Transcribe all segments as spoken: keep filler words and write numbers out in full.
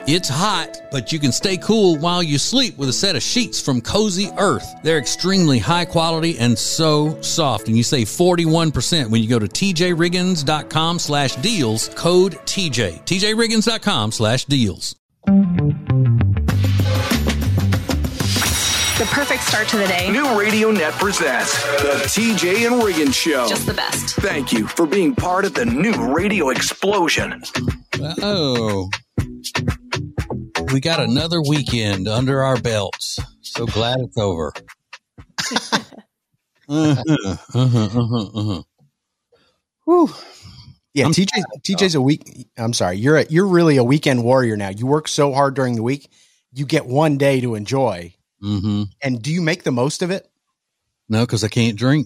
It's hot, but you can stay cool while you sleep with a set of sheets from Cozy Earth. They're extremely high quality and so soft. And you save forty-one percent when you go to tjriggins.com slash deals, code T J. tjriggins.com slash deals. The perfect start to the day. New Radio Net presents the T J and Riggins Show. Just the best. Thank you for being part of the new radio explosion. Oh, we got another weekend under our belts. So glad it's over. uh-huh, uh-huh, uh-huh, uh-huh. Whew. Yeah, I'm T J. T J's a week. I'm sorry. You're a, you're really a weekend warrior now. You work so hard during the week. You get one day to enjoy. Mm-hmm. And do you make the most of it? No, because I can't drink.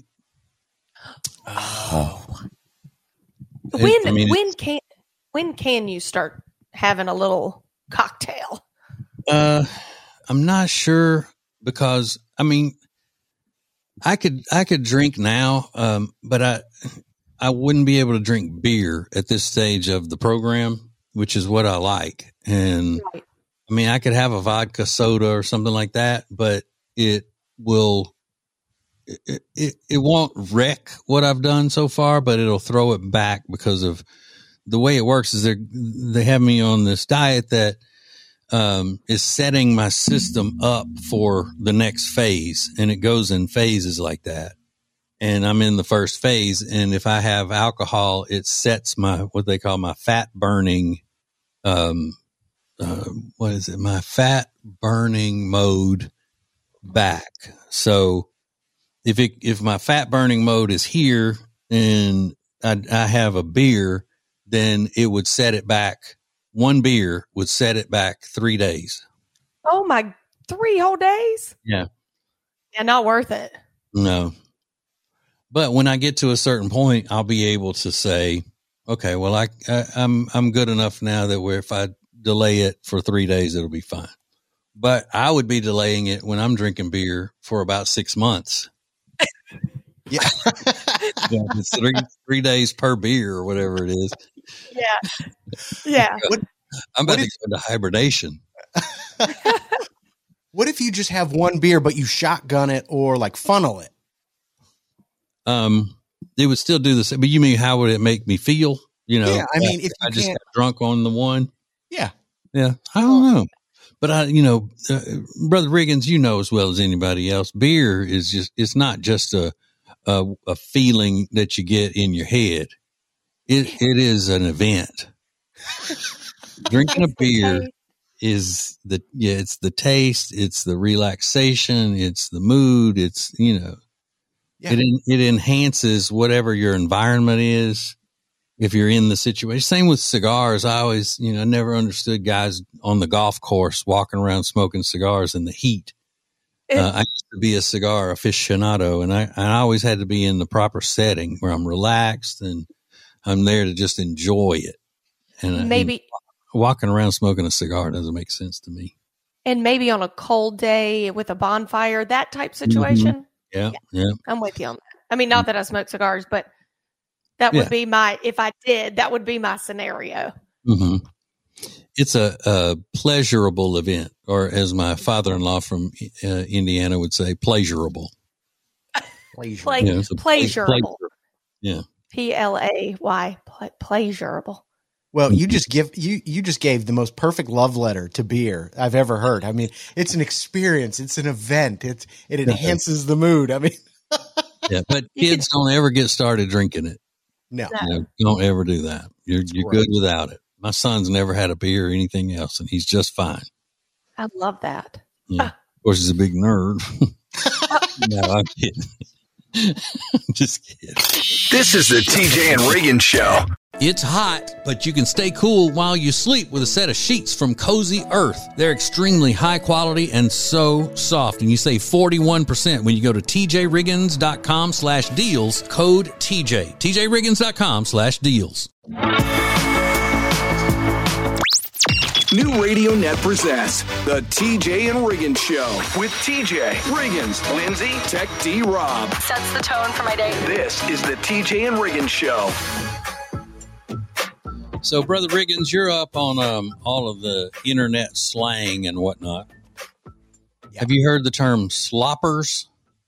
Oh. When I mean, when can when can you start having a little cocktail? Uh, I'm not sure because I mean, I could I could drink now, um, but I I wouldn't be able to drink beer at this stage of the program, which is what I like. And Right. I mean, I could have a vodka soda or something like that, but it will it it, it won't wreck what I've done so far, but it'll throw it back because of the way it works. Is they they have me on this diet that um, is setting my system up for the next phase, and it goes in phases like that. And I'm in the first phase, and if I have alcohol, it sets my what they call my fat burning, um, uh, what is it? My fat burning mode back. So if it if my fat burning mode is here, and I, I have a beer, then it would set it back. One beer would set it back three days. Oh my, three whole days? Yeah. Yeah, not worth it. No. But when I get to a certain point, I'll be able to say, okay, well, I, I I'm I'm good enough now that where if I delay it for three days, it'll be fine. But I would be delaying it when I'm drinking beer for about six months. Yeah. Yeah, it's three three days per beer or whatever it is. Yeah. Yeah. What, I'm about What to go into hibernation. what if you just have one beer, but you shotgun it or like funnel it? Um, it would still do the same. But you mean how would it make me feel? You know, Yeah, I mean, if you I just can't- got drunk on the one. Yeah. Yeah, I don't know. But I, you know, uh, Brother Riggins, you know as well as anybody else, beer is just, it's not just a, a, a feeling that you get in your head. It, it is an event. Drinking a beer is the, yeah, it's the taste, it's the relaxation, it's the mood, it's, you know, Yeah. it, it enhances whatever your environment is. If you're in the situation, same with cigars. I always, you know, I never understood guys on the golf course walking around smoking cigars in the heat. It- Uh, I used to be a cigar aficionado, and I, I always had to be in the proper setting where I'm relaxed and I'm there to just enjoy it. And I- Maybe, and walking around smoking a cigar doesn't make sense to me. and maybe on a cold day with a bonfire, that type situation. Yeah, yeah. I'm with you on that. I mean, not that I smoke cigars, but that would Yeah. be my, if I did, that would be my scenario. hmm It's a, a pleasurable event, or as my father-in-law from uh, Indiana would say, pleasurable. Pleasure. Play, Yeah, it's a pleasurable. pleasure. Yeah. P L A Y, ple- pleasurable. Well, you just give you you just gave the most perfect love letter to beer I've ever heard. I mean, it's an experience, it's an event, it it enhances the mood. I mean, Yeah, but You kids don't ever get started drinking it. no. No. You know, don't ever do that. You're you're great. good without it. My son's never had a beer or anything else, and he's just fine. I love that. Yeah. Of course, he's a big nerd. No, I'm kidding. Just kidding. This is the T J and Riggins Show. It's hot, but you can stay cool while you sleep with a set of sheets from Cozy Earth. They're extremely high quality and so soft. And you save forty-one percent when you go to tjriggins.com slash deals, code T J. tjriggins.com slash deals. New Radio Net presents the T J and Riggins Show with T J, Riggins, Lindsay, Tech D Rob. Sets the tone for my day. This is the T J and Riggins Show. So, Brother Riggins, you're up on um, all of the internet slang and whatnot. Yeah. Have you heard the term sloppers?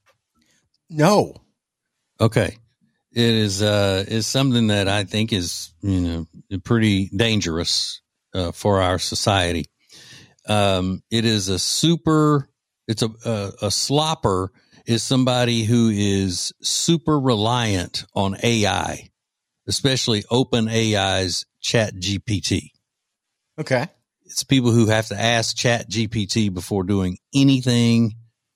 No. Okay. It is uh, is something that I think is, you know, pretty dangerous uh, for our society. Um, it is a super, it's a, a, a slopper is somebody who is super reliant on A I, especially OpenAI's Chat G P T. Okay. It's people who have to ask Chat G P T before doing anything,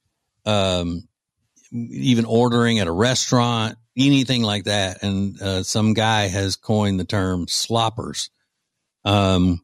um, even ordering at a restaurant, anything like that. And uh, some guy has coined the term sloppers. Um,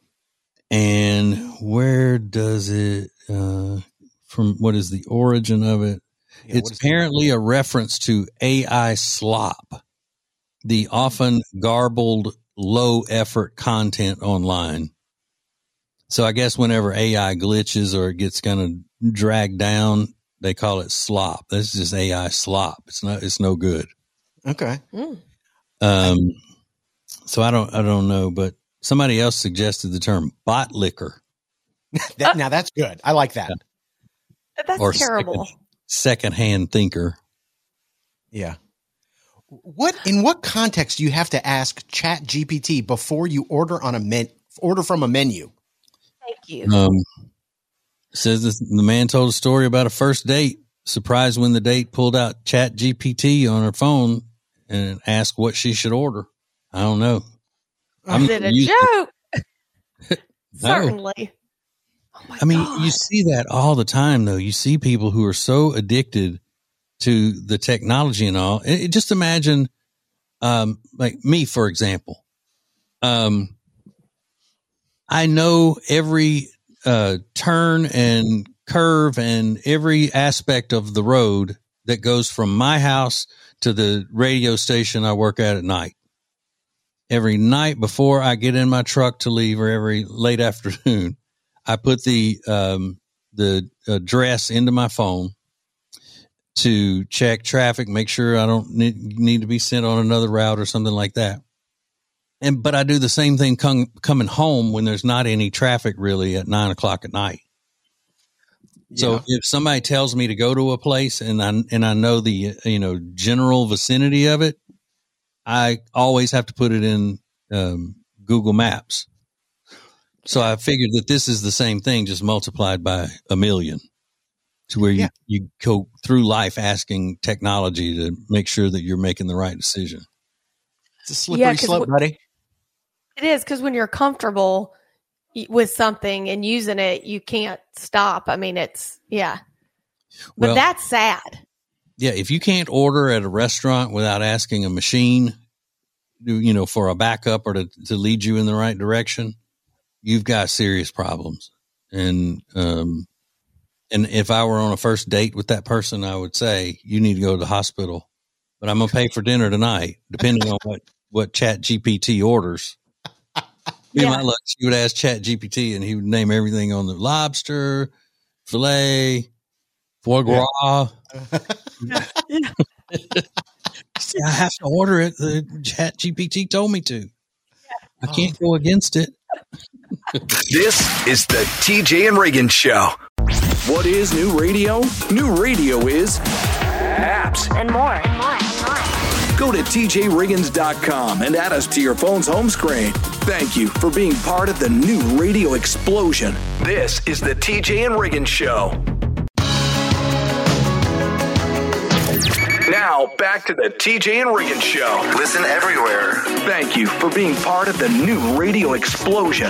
and where does it, uh, from what is the origin of it? Yeah, It's apparently a reference to A I slop, the often garbled, low effort content online. So I guess whenever A I glitches or it gets kind of dragged down, they call it slop. This is just A I slop. It's not, it's no good. Okay. Mm. Um, so I don't, I don't know, but somebody else suggested the term bot liquor. that, now that's good. I like that. That's or terrible. Second, secondhand thinker. Yeah. What in what context do you have to ask Chat G P T before you order on a men order from a menu? Thank you. Um, says this, the man told a story about a first date. Surprised when the date pulled out Chat G P T on her phone and asked what she should order. I don't know. I'm Is it a used joke? No. Certainly. Oh my I mean, God. you see that all the time, though. You see people who are so addicted to the technology and all. It, it- just imagine, um, like me, for example. Um, I know every uh, turn and curve and every aspect of the road that goes from my house to the radio station I work at at night. Every night before I get in my truck to leave, or every late afternoon, I put the um, the address into my phone to check traffic, make sure I don't need, need to be sent on another route or something like that. And but I do the same thing com- coming home when there's not any traffic really at nine o'clock at night. So Yeah. if somebody tells me to go to a place and I and I know the you know general vicinity of it, I always have to put it in um, Google Maps. So I figured that this is the same thing, just multiplied by a million, to where you, Yeah. you go through life asking technology to make sure that you're making the right decision. It's a slippery Yeah, 'cause slope, wh- buddy. It is, because when you're comfortable y- with something and using it, you can't stop. I mean, it's, yeah. But Well, that's sad. yeah, if you can't order at a restaurant without asking a machine, you know, for a backup or to, to lead you in the right direction, you've got serious problems. And, um, and if I were on a first date with that person, I would say, you need to go to the hospital, but I'm going to pay for dinner tonight, depending on what, what Chat G P T orders. Be Yeah. my luck, she would ask Chat G P T and he would name everything on the lobster, filet, foie gras. Yeah. See, I have to order it. The Chat G P T told me to. I can't go against it. This is the T J and Reagan Show. What is new radio? New radio is apps. And more, and more, and more. Go to T J Riggins dot com and add us to your phone's home screen. Thank you for being part of the new radio explosion. This is the T J and Riggins Show. Now, back to the T J and Riggins Show. Listen everywhere. Thank you for being part of the new radio explosion.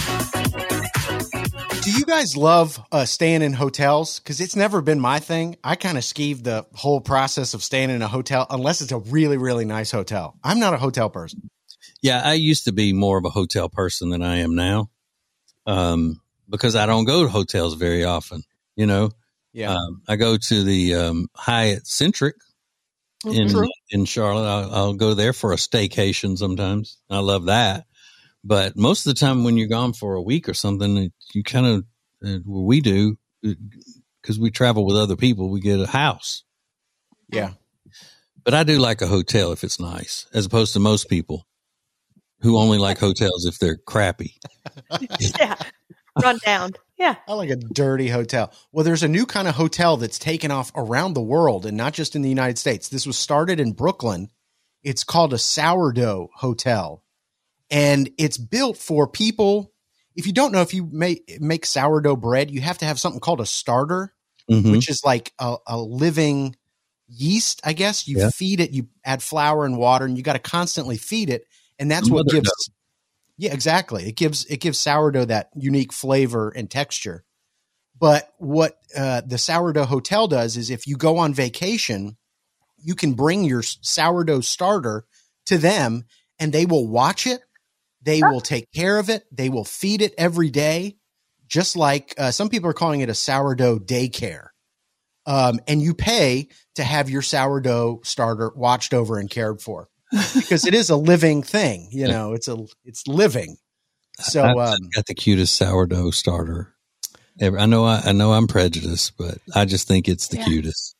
Do you guys love uh, staying in hotels? Because it's never been my thing. I kind of skeeve the whole process of staying in a hotel unless it's a really, really nice hotel. I'm not a hotel person. Yeah, I used to be more of a hotel person than I am now, um, because I don't go to hotels very often. You know, Yeah. um, I go to the um, Hyatt Centric in True. in Charlotte. I'll, I'll go there for a staycation sometimes. I love that. But most of the time, when you're gone for a week or something, you kind of uh, what we do, because we travel with other people, we get a house. Yeah. But I do like a hotel if it's nice, as opposed to most people who only like hotels if they're crappy. Yeah. Run down. Yeah. I like a dirty hotel. Well, there's a new kind of hotel that's taken off around the world and not just in the United States. This was started in Brooklyn. It's called a sourdough hotel. And it's built for people. If you don't know, if you make, make sourdough bread, you have to have something called a starter, mm-hmm. which is like a, a living yeast, I guess. You yeah. feed it, you add flour and water, and you got to constantly feed it. And that's what gives, dough. yeah, exactly. It gives, it gives sourdough that unique flavor and texture. But what uh, the sourdough hotel does is if you go on vacation, you can bring your sourdough starter to them and they will watch it. They will take care of it. They will feed it every day. Just like uh, some people are calling it a sourdough daycare. Um, and you pay to have your sourdough starter watched over and cared for. Because it is a living thing, you know, it's a, it's living. So, I, um, I've got the cutest sourdough starter ever. I know, I, I know I'm prejudiced, but I just think it's the yeah. cutest.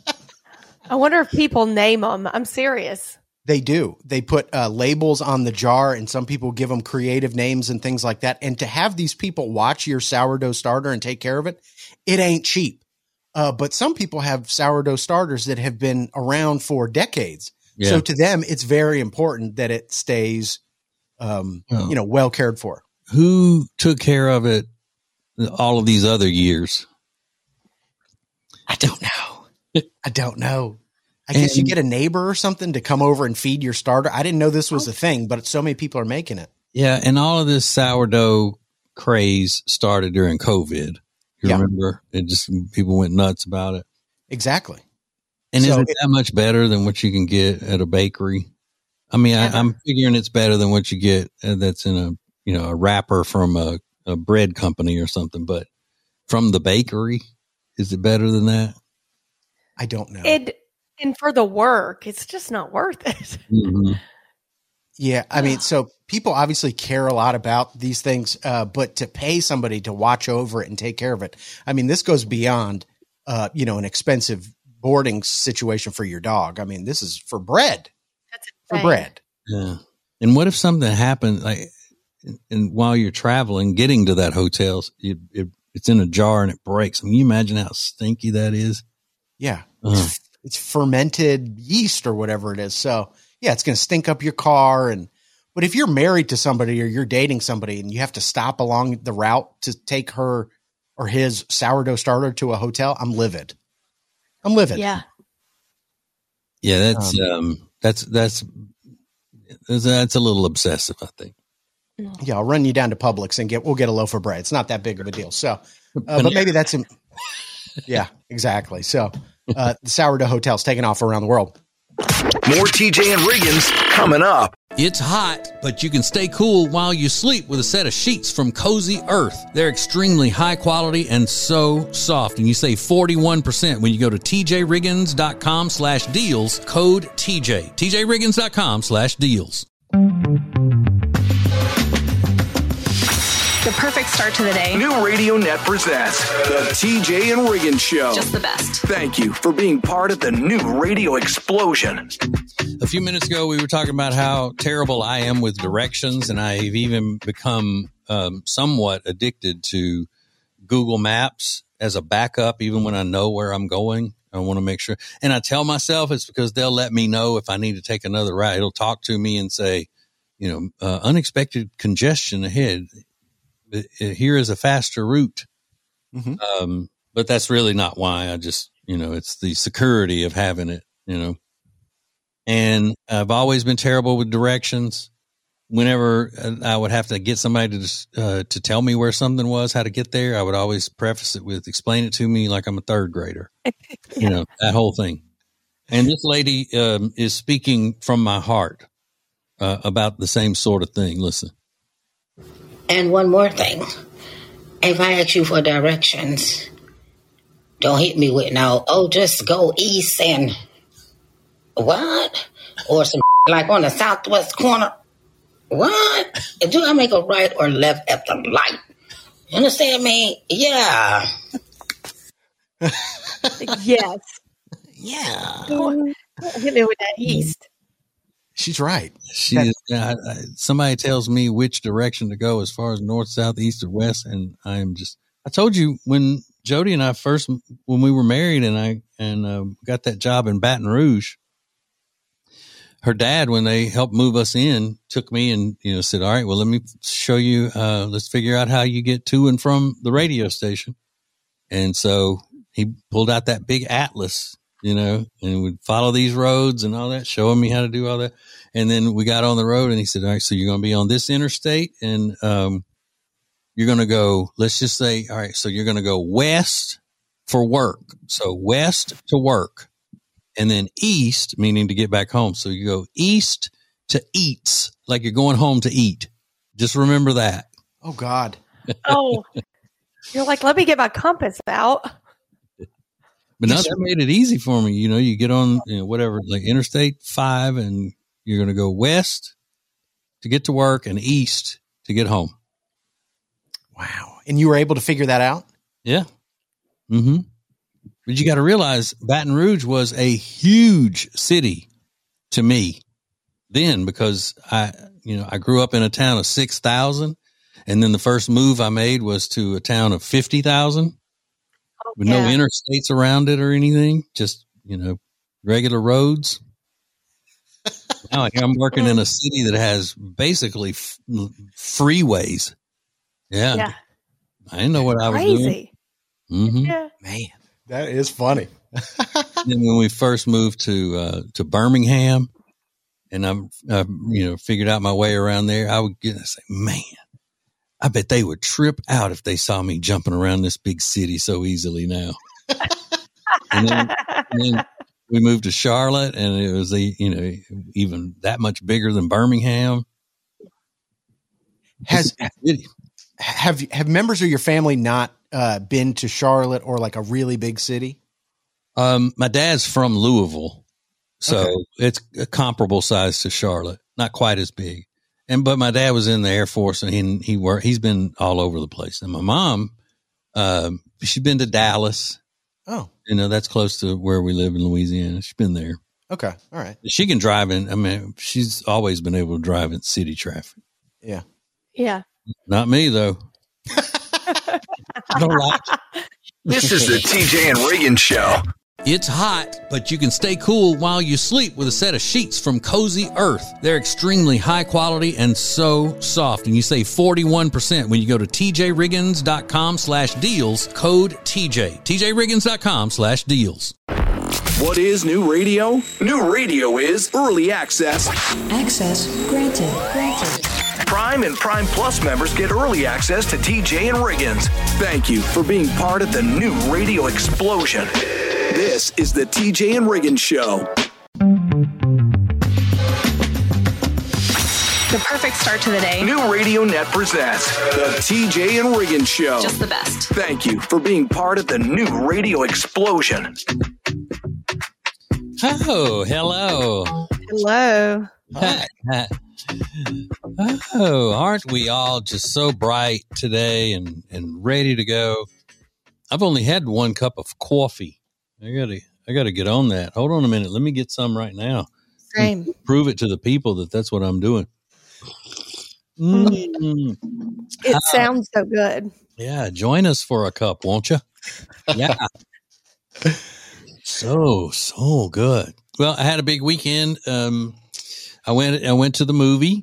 I wonder if people name them. I'm serious. They do. They put uh, labels on the jar and some people give them creative names and things like that. And to have these people watch your sourdough starter and take care of it, it ain't cheap. Uh, but some people have sourdough starters that have been around for decades. Yeah. So to them, it's very important that it stays, um, oh. you know, well cared for. Who took care of it all of these other years? I don't know. I don't know. I and, guess you get a neighbor or something to come over and feed your starter. I didn't know this was a thing, but so many people are making it. Yeah. And all of this sourdough craze started during COVID. You yeah. remember? It just, people went nuts about it. Exactly. And so is it that much better than what you can get at a bakery? I mean, I, I'm figuring it's better than what you get that's in a, you know, a wrapper from a, a bread company or something, but from the bakery, is it better than that? I don't know. It, and for the work, it's just not worth it. Mm-hmm. Yeah. I mean, so people obviously care a lot about these things, uh, but to pay somebody to watch over it and take care of it. I mean, this goes beyond, uh, you know, an expensive boarding situation for your dog. I mean, this is for bread. That's for bread. Yeah. And what if something happened, like, and while you're traveling, getting to that hotel, it, it, it's in a jar and it breaks. Can you imagine how stinky that is? Yeah. Uh-huh. It's, it's fermented yeast or whatever it is. So yeah, it's going to stink up your car. And, but if you're married to somebody or you're dating somebody and you have to stop along the route to take her or his sourdough starter to a hotel, I'm livid. I'm livid. Yeah. Yeah. That's, um, um that's, that's, that's, that's a little obsessive, I think. Yeah. I'll run you down to Publix and get, we'll get a loaf of bread. It's not that big of a deal. So, uh, but maybe that's, in, yeah, exactly. So, uh, the sourdough hotel's taking off around the world. More T J and Riggins coming up. It's hot, but you can stay cool while you sleep with a set of sheets from Cozy Earth. They're extremely high quality and so soft. And you save forty-one percent when you go to tjriggins.com slash deals, code T J. tjriggins.com slash deals. The perfect start to the day. New Radio Net presents the T J and Riggins Show. Just the best. Thank you for being part of the new radio explosion. A few minutes ago, we were talking about how terrible I am with directions, and I've even become um, somewhat addicted to Google Maps as a backup, even when I know where I'm going. I want to make sure. And I tell myself it's because they'll let me know if I need to take another route. It'll talk to me and say, you know, uh, unexpected congestion ahead. Here is a faster route. Mm-hmm. Um, but that's really not why. I just, you know, it's the security of having it, you know. And I've always been terrible with directions. Whenever I would have to get somebody to uh, to tell me where something was, how to get there, I would always preface it with, explain it to me like I'm a third grader. Yeah. You know, that whole thing. And this lady um, is speaking from my heart uh, about the same sort of thing. Listen. And one more thing. If I ask you for directions, don't hit me with no, oh, just go east and what? Or some like on the southwest corner. What? Do I make a right or left at the light? You understand me? Yeah. Yes. Yeah. Don't hit me with that east. She's right. She is, I, I, somebody tells me which direction to go as far as north, south, east, or west, and I am just. I told you when Jody and I first when we were married, and I and uh, got that job in Baton Rouge. Her dad, when they helped move us in, took me and you know said, "All right, well, let me show you. Uh, let's figure out how you get to and from the radio station." And so he pulled out that big atlas. You know, and we'd follow these roads and all that, showing me how to do all that. And then we got on the road and he said, all right, so you're going to be on this interstate and, um, you're going to go, let's just say, all right, so you're going to go west for work. So west to work and then east, meaning to get back home. So you go east to eats, like you're going home to eat. Just remember that. Oh God. Oh, you're like, let me get my compass out. But now that made it easy for me. You know, you get on, you know, whatever, like Interstate five, and you're going to go west to get to work and east to get home. Wow. And you were able to figure that out? Yeah. Mm-hmm. But you got to realize Baton Rouge was a huge city to me then because I, you know, I grew up in a town of six thousand. And then the first move I made was to a town of fifty thousand. With Yeah. no interstates around it or anything, just, you know, regular roads. Now I'm working in a city that has basically f- freeways. Yeah. Yeah. I didn't know what I was doing. Crazy. Mm-hmm. Yeah. Man, that is funny. Then when we first moved to, uh, to Birmingham and I'm, I, you know, figured out my way around there, I would get, I say, man, I bet they would trip out if they saw me jumping around this big city so easily now. and, then, and then we moved to Charlotte, and it was, a, you know, even that much bigger than Birmingham. Has have have members of your family not uh, been to Charlotte or like a really big city? Um, my dad's from Louisville, so Okay. it's a comparable size to Charlotte, not quite as big. And but my dad was in the Air Force, and he he worked. He's been all over the place. And my mom, um, she's been to Dallas. Oh, You know, that's close to where we live in Louisiana. She's been there. okay, all right, She can drive in. I mean, she's always been able to drive in city traffic. yeah. Yeah. Not me though. I don't like it. This is the T J and Reagan Show. It's hot, but you can stay cool while you sleep with a set of sheets from Cozy Earth. They're extremely high quality and so soft. And you save forty-one percent when you go to tjriggins.com slash deals, code T J. tjriggins.com slash deals. What is new radio? New radio is early access. Access granted. Granted. Prime and Prime Plus members get early access to T J and Riggins. Thank you for being part of the new radio explosion. This is the T J and Riggins Show. The perfect start to the day. New Radio Net presents the T J and Riggins Show. Just the best. Thank you for being part of the new radio explosion. Oh, hello. Hello. Oh, aren't we all just so bright today and, and ready to go? I've only had one cup of coffee. I gotta, I gotta get on that. Hold on a minute. Let me get some right now. Same. Prove it to the people that that's what I'm doing. Mm. It sounds so good. Yeah, join us for a cup, won't you? Yeah. So, so good. Well, I had a big weekend. Um, I went, I went to the movie.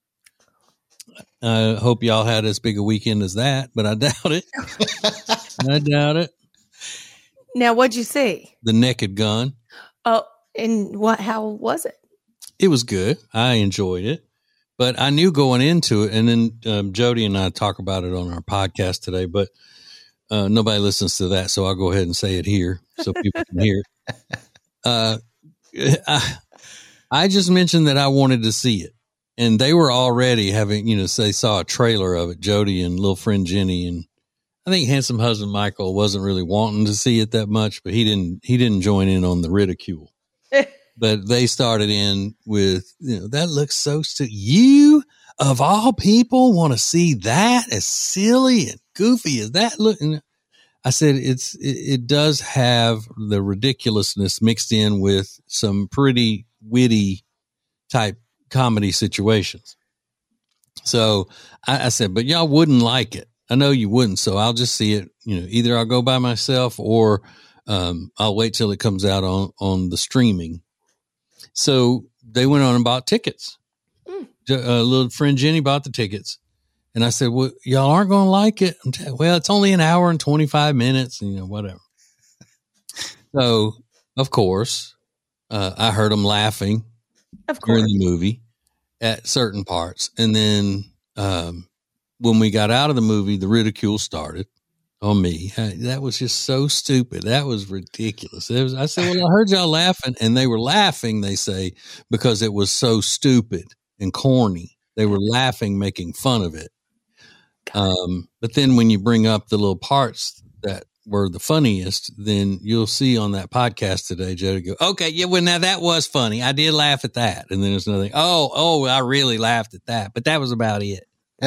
I hope y'all had as big a weekend as that, but I doubt it. I doubt it. Now, what'd you see? The Naked Gun. Oh, and what? How was it? It was good. I enjoyed it, but I knew going into it. And then um, Jody and I talk about it on our podcast today, but uh, nobody listens to that. So I'll go ahead and say it here so people can hear it. Uh, I, I just mentioned that I wanted to see it, and they were already having, you know, they saw a trailer of it, Jody and little friend Jenny. And I think handsome husband Michael wasn't really wanting to see it that much, but he didn't, he didn't join in on the ridicule. But they started in with, you know, that looks so stupid. You, of all people, want to see that as silly and goofy as that look? And I said, it's, it, it does have the ridiculousness mixed in with some pretty witty type comedy situations. So I, I said, but y'all wouldn't like it. I know you wouldn't. So I'll just see it. You know, either I'll go by myself or um, I'll wait till it comes out on, on the streaming. So they went on and bought tickets. Mm. A little friend Jenny bought the tickets. And I said, well, y'all aren't going to like it. Well, it's only an hour and twenty-five minutes, you know, whatever. So, of course, uh, I heard them laughing of course. during the movie at certain parts. And then um, when we got out of the movie, the ridicule started on me. I, that was just so stupid. That was ridiculous. It was, I said, well, I heard y'all laughing. And they were laughing, they say, because it was so stupid and corny. They were laughing, making fun of it. Um, but then when you bring up the little parts that were the funniest, then you'll see on that podcast today, Joe, go, okay, yeah, well, now that was funny. I did laugh at that. And then there's another thing. Oh, oh, I really laughed at that, but that was about it.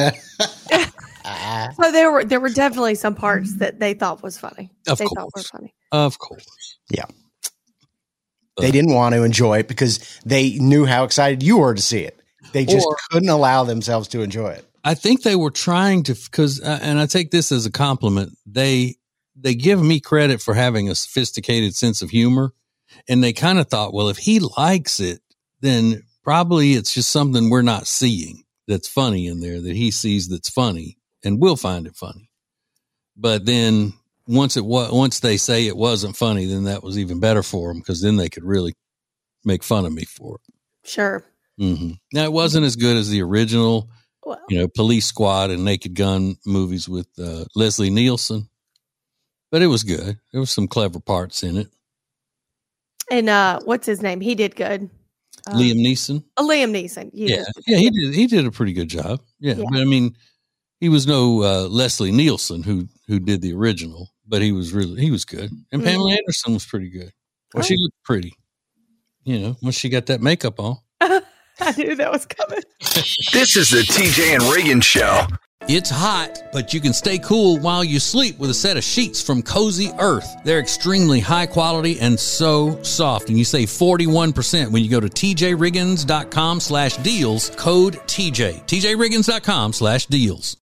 So there were, there were definitely some parts that they thought was funny. Of they course. thought were funny. Of course. Yeah. But they didn't want to enjoy it because they knew how excited you were to see it. They just or, couldn't allow themselves to enjoy it. I think they were trying to, because, uh, and I take this as a compliment. They, they give me credit for having a sophisticated sense of humor. And they kind of thought, well, if he likes it, then probably it's just something we're not seeing that's funny in there that he sees that's funny, and we'll find it funny. But then once it was, once they say it wasn't funny, then that was even better for them, because then they could really make fun of me for it. Sure. Mm-hmm. Now, it wasn't as good as the original, well, you know, Police Squad and Naked Gun movies with uh, Leslie Nielsen, but it was good. There was some clever parts in it. And uh, what's his name? He did good. Uh, Liam Neeson. Uh, Liam Neeson. He yeah, yeah, he did. He did a pretty good job. Yeah, yeah. But I mean, he was no uh, Leslie Nielsen who who did the original, but he was really he was good. And mm-hmm. Pamela Anderson was pretty good. Well, oh. She looked pretty. You know, once she got that makeup on. I knew that was coming. This is the T J and Reagan Show. It's hot, but you can stay cool while you sleep with a set of sheets from Cozy Earth. They're extremely high quality and so soft. And you save forty-one percent when you go to tjriggins.com slash deals, code T J. tjriggins.com slash deals.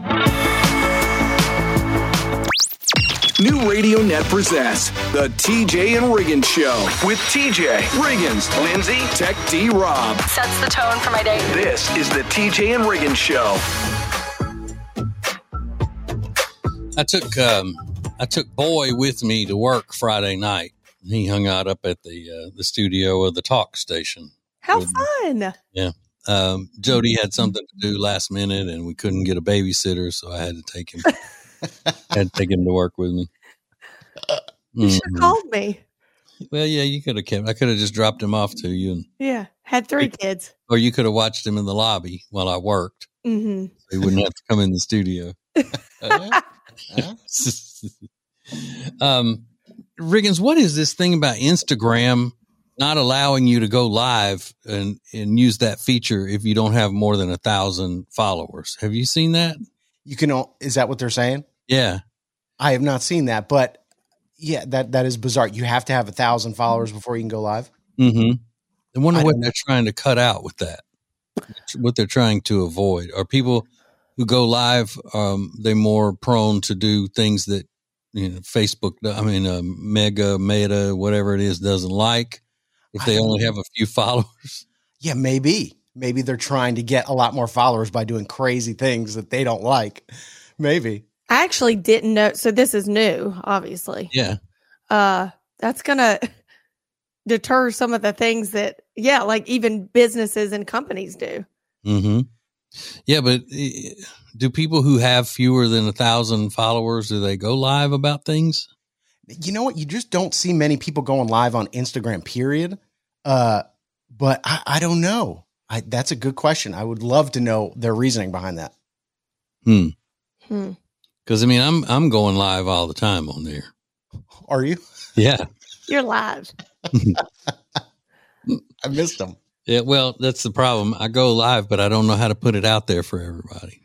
New Radio Net presents the T J and Reagan Show with T J, Riggins, Lindsay, Tech D Rob. Sets the tone for my day. This is the T J and Reagan Show. I took um, I took Boy with me to work Friday night. He hung out up at the uh, the studio of the talk station. How fun! Yeah, um, Jody had something to do last minute, and we couldn't get a babysitter, so I had to take him. had to take him to work with me. You mm-hmm. should have called me. Well, yeah, you could have kept. I could have just dropped him off to you, and yeah, had three or, kids. Or you could have watched him in the lobby while I worked. Mm-hmm. So he wouldn't have to come in the studio. uh, um, Riggins, what is this thing about Instagram not allowing you to go live and, and use that feature if you don't have more than a thousand followers? Have you seen that? You can, is that what they're saying? Yeah. I have not seen that, but yeah, that, that is bizarre. You have to have a thousand followers before you can go live. Mm-hmm. I wonder I what they're trying to cut out with that, what they're trying to avoid. Are people who go live, um, they're more prone to do things that, you know, Facebook, I mean, uh, Mega, Meta, whatever it is, doesn't like if they only have a few followers? Yeah, maybe. Maybe they're trying to get a lot more followers by doing crazy things that they don't like. Maybe. I actually didn't know. So this is new, obviously. Yeah. Uh, that's going to deter some of the things that, yeah, like even businesses and companies do. Mm-hmm. Yeah, but do people who have fewer than a thousand followers, do they go live about things? You know what? You just don't see many people going live on Instagram, period. Uh, but I, I don't know. I, that's a good question. I would love to know their reasoning behind that. Hmm. Hmm. Because I mean, I'm I'm going live all the time on there. Are you? Yeah. You're live. I missed them. Yeah. Well, that's the problem. I go live, but I don't know how to put it out there for everybody.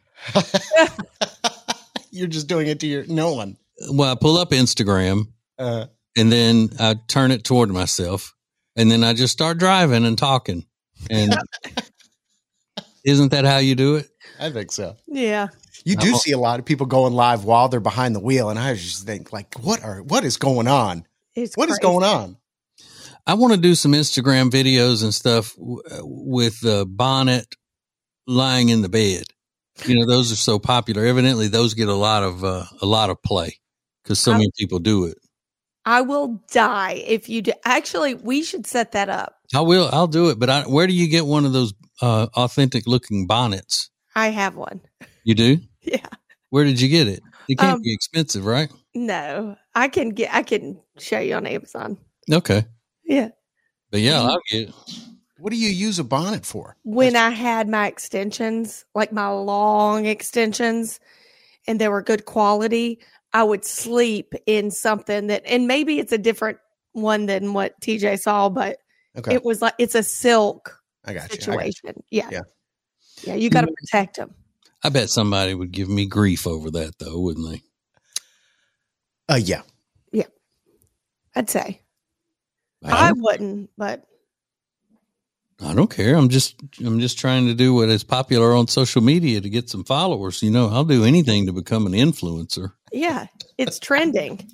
You're just doing it to your no one. Well, I pull up Instagram uh, and then I turn it toward myself, and then I just start driving and talking. And isn't that how you do it? I think so. Yeah. You do see a lot of people going live while they're behind the wheel, and I just think, like, what are what is going on? It's What is crazy. going on? I want to do some Instagram videos and stuff w- with the bonnet lying in the bed. You know, those are so popular. Evidently, those get a lot of uh, a lot of play because so I'm- many people do it. I will die if you do. Actually, we should set that up. I will. I'll do it. But I, where do you get one of those uh, authentic looking bonnets? I have one. You do? Yeah. Where did you get it? It can't Um, be expensive, right? No, I can get, I can show you on Amazon. Okay. Yeah. But yeah, I'll get it. What do you use a bonnet for? When I had my extensions, like my long extensions, and they were good quality, I would sleep in something that, and maybe it's a different one than what T J saw, but Okay, it was like, it's a silk I got you. I got you. situation. Yeah. Yeah. Yeah. You got to protect them. I bet somebody would give me grief over that, though, wouldn't they? Uh, yeah. I'd say. I I don't, wouldn't, but I don't care. I'm just I'm just trying to do what is popular on social media to get some followers. You know, I'll do anything to become an influencer. yeah, it's trending.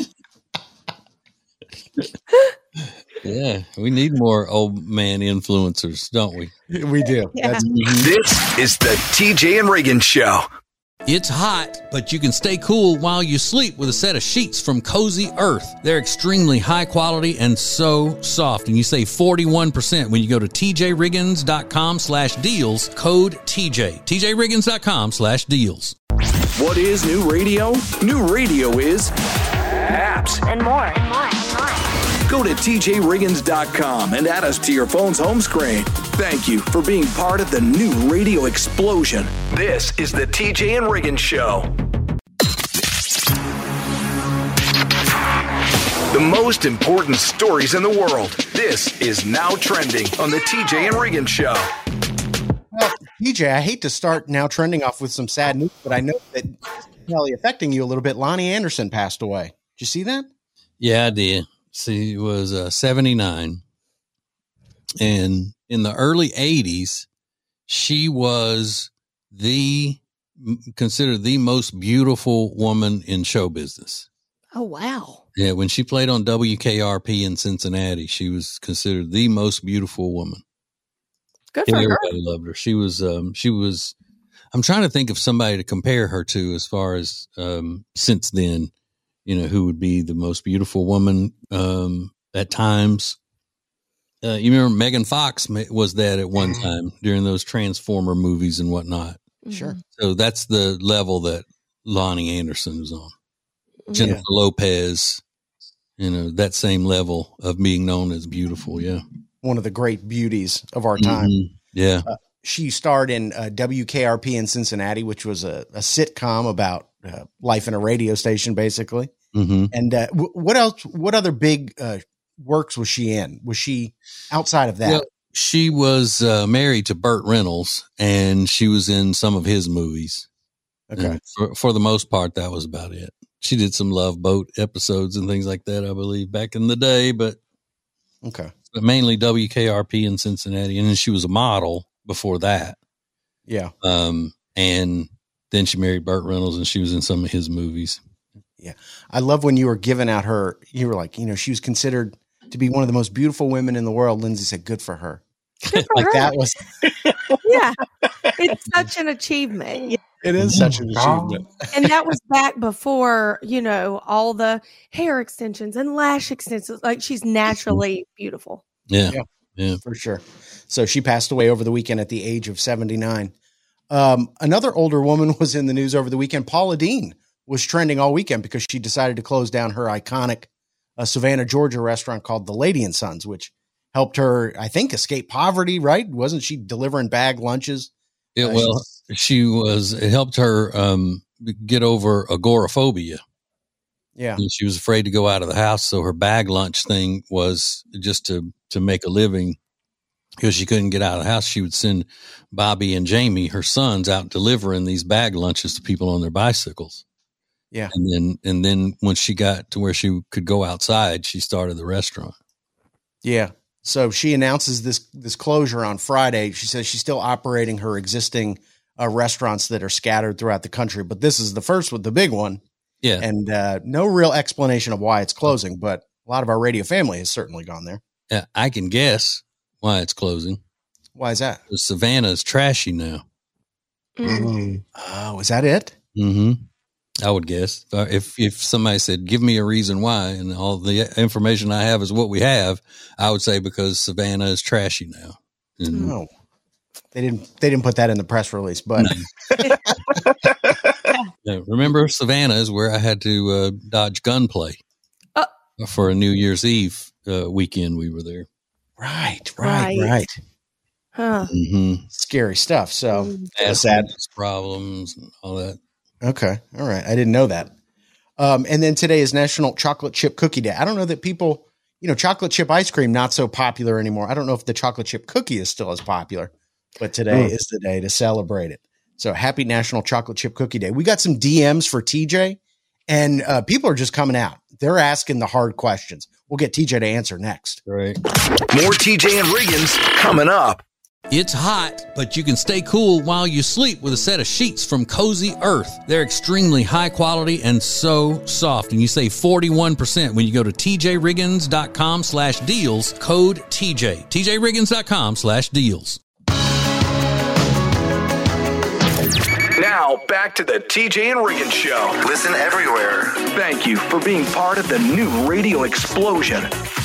Yeah, we need more old man influencers, don't we? We do. Yeah. That's, This is the T J and Reagan Show. It's hot, but you can stay cool while you sleep with a set of sheets from Cozy Earth. They're extremely high quality and so soft. And you save forty-one percent when you go to tjriggins.com slash deals, code T J. tjriggins.com slash deals. What is new radio? New radio is apps. And more. And more. And more. Go to t j riggins dot com and add us to your phone's home screen. Thank you for being part of the new radio explosion. This is the T J and Reagan Show. The most important stories in the world. This is Now Trending on the T J and Reagan Show. well, P J, I hate to start now trending off with some sad news, but I know that it's probably affecting you a little bit. Lonnie Anderson passed away. Did you see that? Yeah, I did. She was uh, seventy-nine. And in the early eighties, she was the considered the most beautiful woman in show business. Oh, wow. Yeah, when she played on W K R P in Cincinnati, she was considered the most beautiful woman. Good for her. Everybody loved her. She was, um, she was, I'm trying to think of somebody to compare her to as far as, um, since then, you know, who would be the most beautiful woman, um, at times. Uh, you remember Megan Fox ma- was that at one time during those Transformer movies and whatnot. Sure. So that's the level that Lonnie Anderson was on. Mhm. Jennifer Lopez, you know, that same level of being known as beautiful. Yeah. One of the great beauties of our time. Mhm. Yeah. She starred in uh, W K R P in Cincinnati, which was a, a sitcom about uh, life in a radio station, basically. hmm And uh, w- what else? What other big uh, works was she in? Was she outside of that? Well, she was uh, married to Burt Reynolds, and she was in some of his movies. okay. And for, for the most part, that was about it. She did some Love Boat episodes and things like that, I believe, back in the day, but, Okay. but mainly W K R P in Cincinnati. And then she was a model before that. Yeah. Um, and then she married Burt Reynolds, and she was in some of his movies. I love when you were giving out her, you were like, you know, she was considered to be one of the most beautiful women in the world. Lindsay said, good for her. Good for Like her. that was, Yeah. It's such an achievement. it is such an achievement. And that was back before, you know, all the hair extensions and lash extensions. Like she's naturally beautiful. Yeah. Yeah. Yeah. For sure. So she passed away over the weekend at the age of seventy-nine. Um, another older woman was in the news over the weekend. Paula Deen was trending all weekend because she decided to close down her iconic uh, Savannah, Georgia restaurant called the Lady and Sons, which helped her, I think, escape poverty, right? Wasn't she delivering bag lunches? Yeah, Uh, well, she was, it helped her um, get over agoraphobia. Yeah. And she was afraid to go out of the house. So her bag lunch thing was just to, to make a living because she couldn't get out of the house. She would send Bobby and Jamie, her sons, out delivering these bag lunches to people on their bicycles. Yeah. And then, and then when she got to where she could go outside, she started the restaurant. Yeah. So she announces this this closure on Friday. She says she's still operating her existing uh, restaurants that are scattered throughout the country, but this is the first with the big one. Yeah. And uh, no real explanation of why it's closing, but a lot of our radio family has certainly gone there. Yeah, I can guess why it's closing. Why is that? Savannah is trashy now. Mm. Oh, is that it? Mm-hmm. I would guess. If if somebody said, give me a reason why, and all the information I have is what we have, I would say because Savannah is trashy now. And No, they didn't. They didn't put that in the press release. But Yeah, remember, Savannah is where I had to uh, dodge gunplay Uh. for a New Year's Eve uh, weekend. We were there. right, right, Right. right. Huh. Mm-hmm. Scary stuff. So Mm. that's sad. Problems and all that. Okay, all right. I didn't know that. Um, and then today is National Chocolate Chip Cookie Day. I don't know that people, you know, chocolate chip ice cream not so popular anymore. I don't know if the chocolate chip cookie is still as popular, but today Mm. is the day to celebrate it. So happy National Chocolate Chip Cookie Day. We got some D Ms for T J, and uh, people are just coming out. They're asking the hard questions. We'll get T J to answer next. Right. More T J and Riggins coming up. It's hot, but you can stay cool while you sleep with a set of sheets from Cozy Earth. They're extremely high quality and so soft, and you save forty-one percent when you go to tjriggins.com slash deals, code T J. tjriggins.com slash deals. Now, back to the T J and Riggins Show. Listen everywhere. Thank you for being part of the new radio explosion.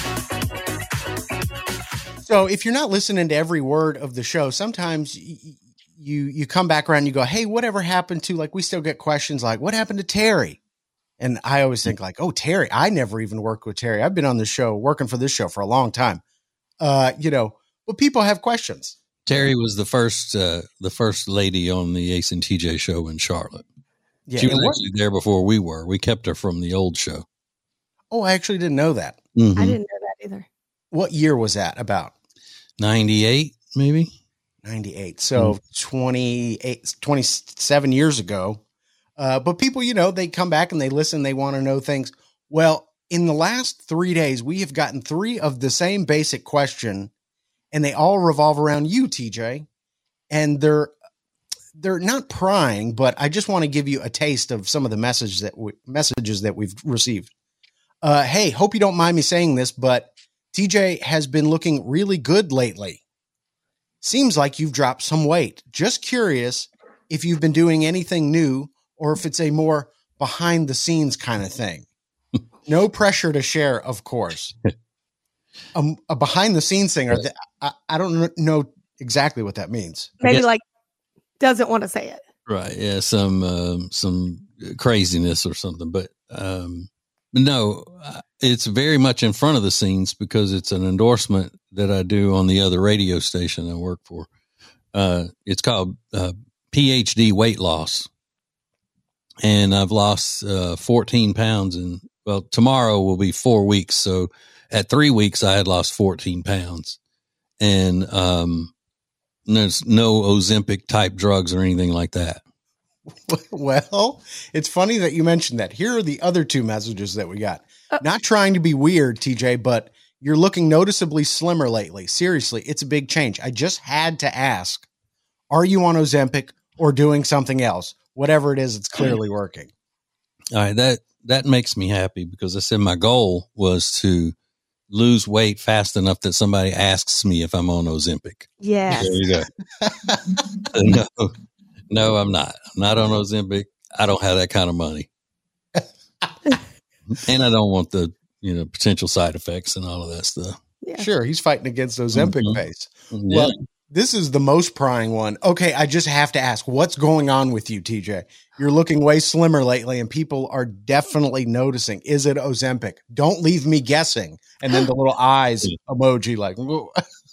So if you're not listening to every word of the show, sometimes y- y- you you come back around and you go, hey, whatever happened to, like, we still get questions like, what happened to Terry? And I always think like, oh, Terry, I never even worked with Terry. I've been on this show, working for this show for a long time. Uh, you know, but people have questions. Terry was the first uh, the first lady on the Ace and T J show in Charlotte. Yeah. She was and what- actually there before we were. We kept her from the old show. oh, I actually didn't know that. Mhm. I didn't know that either. What year was that about? ninety-eight, maybe? ninety-eight. So twenty-eight, twenty-seven years ago. Uh, but people, you know, they come back and they listen. They want to know things. Well, in the last three days, we have gotten three of the same basic question, and they all revolve around you, T J. And they're they're not prying, but I just want to give you a taste of some of the messages that we, messages that we've received. Uh, hey, hope you don't mind me saying this, but T J has been looking really good lately. Seems like you've dropped some weight. Just curious if you've been doing anything new or if it's a more behind the scenes kind of thing. No pressure to share, of course. Um, a behind the scenes thing, or the, I, I don't know exactly what that means. Maybe guess- like doesn't want to say it. Right. Yeah. Some, um, some craziness or something, but, um, no, uh, it's very much in front of the scenes because it's an endorsement that I do on the other radio station I work for. Uh, it's called, uh, P H D weight loss. And I've lost, uh, fourteen pounds, and well, tomorrow will be four weeks. So at three weeks, I had lost fourteen pounds, and, um, there's no Ozempic type drugs or anything like that. Well, it's funny that you mentioned that. Here are the other two messages that we got. Not trying to be weird, T J, but you're looking noticeably slimmer lately. Seriously, it's a big change. I just had to ask, are you on Ozempic or doing something else? Whatever it is, it's clearly working. All right. That, that makes me happy because I said my goal was to lose weight fast enough that somebody asks me if I'm on Ozempic. Yes. There you go. no, no, I'm not. I'm not on Ozempic. I don't have that kind of money. And I don't want the, you know, potential side effects and all of that stuff. Yeah. Sure, he's fighting against Ozempic Mhm. pace. Yeah. Well, this is the most prying one. Okay, I just have to ask, what's going on with you, T J? You're looking way slimmer lately, and people are definitely noticing. Is it Ozempic? Don't leave me guessing. And then the little eyes emoji, like, whoa.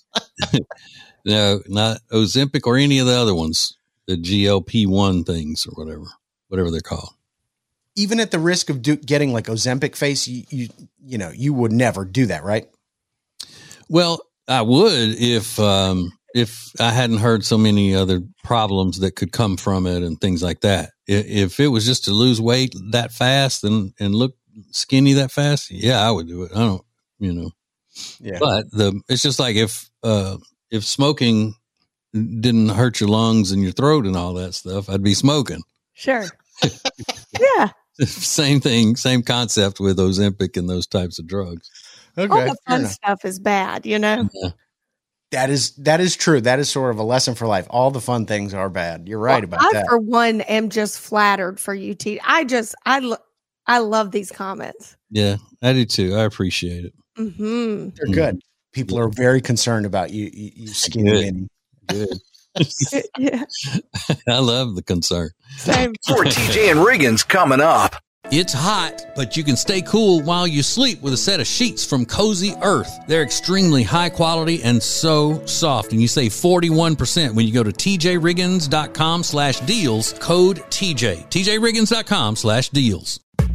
No, not Ozempic or any of the other ones, the G L P one things or whatever, whatever they're called. Even at the risk of do- getting like Ozempic face, you, you you know, you would never do that, right? Well, I would if um, if I hadn't heard so many other problems that could come from it and things like that. If, if it was just to lose weight that fast and, and look skinny that fast, yeah, I would do it. I don't, you know, Yeah. But the it's just like if uh, if smoking didn't hurt your lungs and your throat and all that stuff, I'd be smoking. Sure. Yeah. Same thing, same concept with Ozempic and those types of drugs. Okay. All the fair fun enough. stuff is bad, you know? Yeah. That is that is true. That is sort of a lesson for life. All the fun things are bad. You're right Well, about I, that. for one, am just flattered for you, T. I just, I, lo- I love these comments. Yeah, I do too. I appreciate it. Mm-hmm. They're good. People are very concerned about you, you, you skinny Good. mini. Good. Yeah. I love the concern. Same. For T J and Riggins coming up. It's hot, but you can stay cool while you sleep with a set of sheets from Cozy Earth. They're extremely high quality and so soft. And you save forty-one percent when you go to tjriggins.com slash deals, code T J. tjriggins.com slash deals.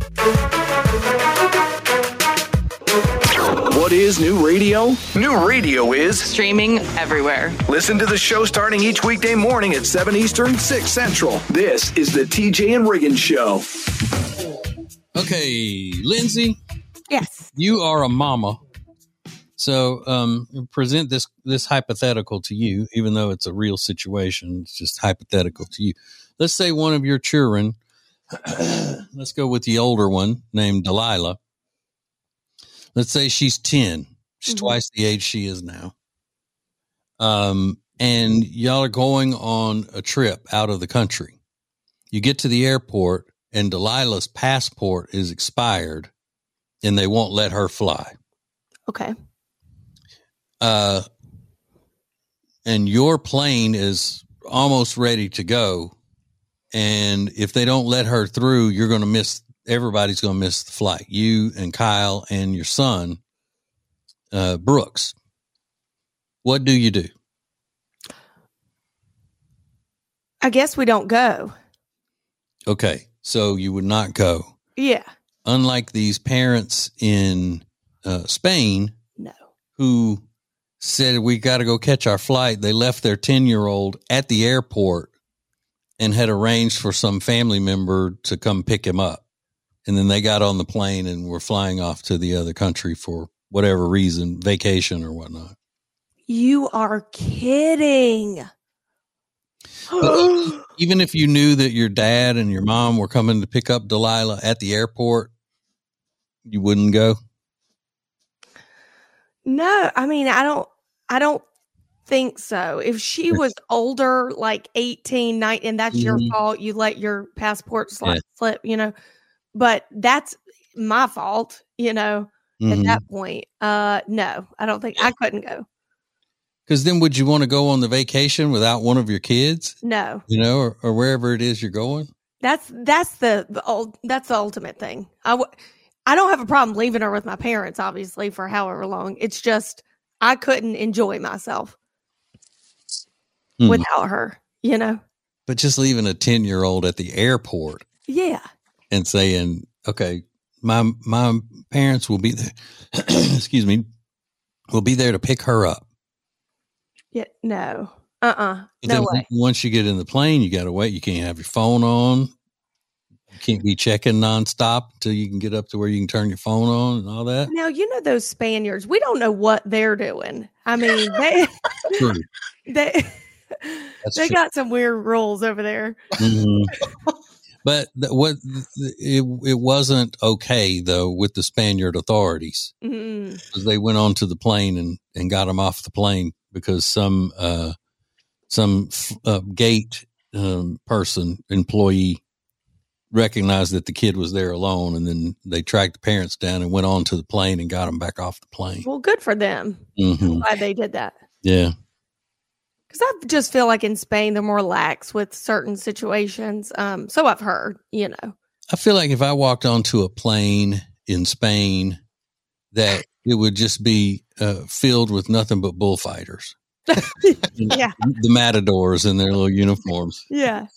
What is new radio? New radio is Streaming everywhere. listen to the show starting each weekday morning at seven Eastern, six Central. This is the T J and Riggins Show. Okay, Lindsay, Yes. you are a mama. So um, present this, this hypothetical to you, even though it's a real situation. It's just hypothetical to you. Let's say one of your children, let's go with the older one named Delilah. Let's say she's ten. She's Mhm. twice the age she is now. Um, and y'all are going on a trip out of the country. You get to the airport and Delilah's passport is expired and they won't let her fly. Okay. Uh, and your plane is almost ready to go. And if they don't let her through, you're going to miss, everybody's going to miss the flight. You and Kyle and your son, uh, Brooks. What do you do? I guess we don't go. Okay. So you would not go. Yeah. Unlike these parents in uh, Spain No. who said, we got to go catch our flight. They left their ten year old at the airport and had arranged for some family member to come pick him up. And then they got on the plane and were flying off to the other country for whatever reason, vacation or whatnot. You are kidding. But even if you knew that your dad and your mom were coming to pick up Delilah at the airport, you wouldn't go? No, I mean, I don't, I don't think so. If she was older, like eighteen, nineteen, and that's your Mhm. fault, you let your passport slip, Yeah. slip, you know, but that's my fault, you know, at Mhm. that point. Uh, no, I don't think I couldn't go. Because then would you want to go on the vacation without one of your kids, No, you know, or, or wherever it is you're going? that's, that's the, the old, that's the ultimate thing. I, w- I don't have a problem leaving her with my parents, obviously, for however long. It's just, I couldn't enjoy myself Hmm. without her, you know? But just leaving a ten year old at the airport Yeah. and saying, okay, my, my parents will be there, excuse me, will be there to pick her up. Yeah. No. Uh-uh. But No then way. once you get in the plane, you got to wait. You can't have your phone on. You can't be checking nonstop until you can get up to where you can turn your phone on and all that. Now, you know, those Spaniards, we don't know what they're doing. I mean, they, True. they, That's they true. got some weird rules over there. Mhm. But the, what it it wasn't okay though with the Spaniard authorities Mm. because they went onto the plane and, and got him off the plane because some uh, some uh, gate um, person employee recognized that the kid was there alone, and then they tracked the parents down and went on to the plane and got him back off the plane. Well, good for them. hmm Glad they did that. Yeah. Because I just feel like in Spain, they're more lax with certain situations. Um, so I've heard, you know. I feel like if I walked onto a plane in Spain, that it would just be uh, filled with nothing but bullfighters. Yeah. The matadors in their little uniforms, Yeah.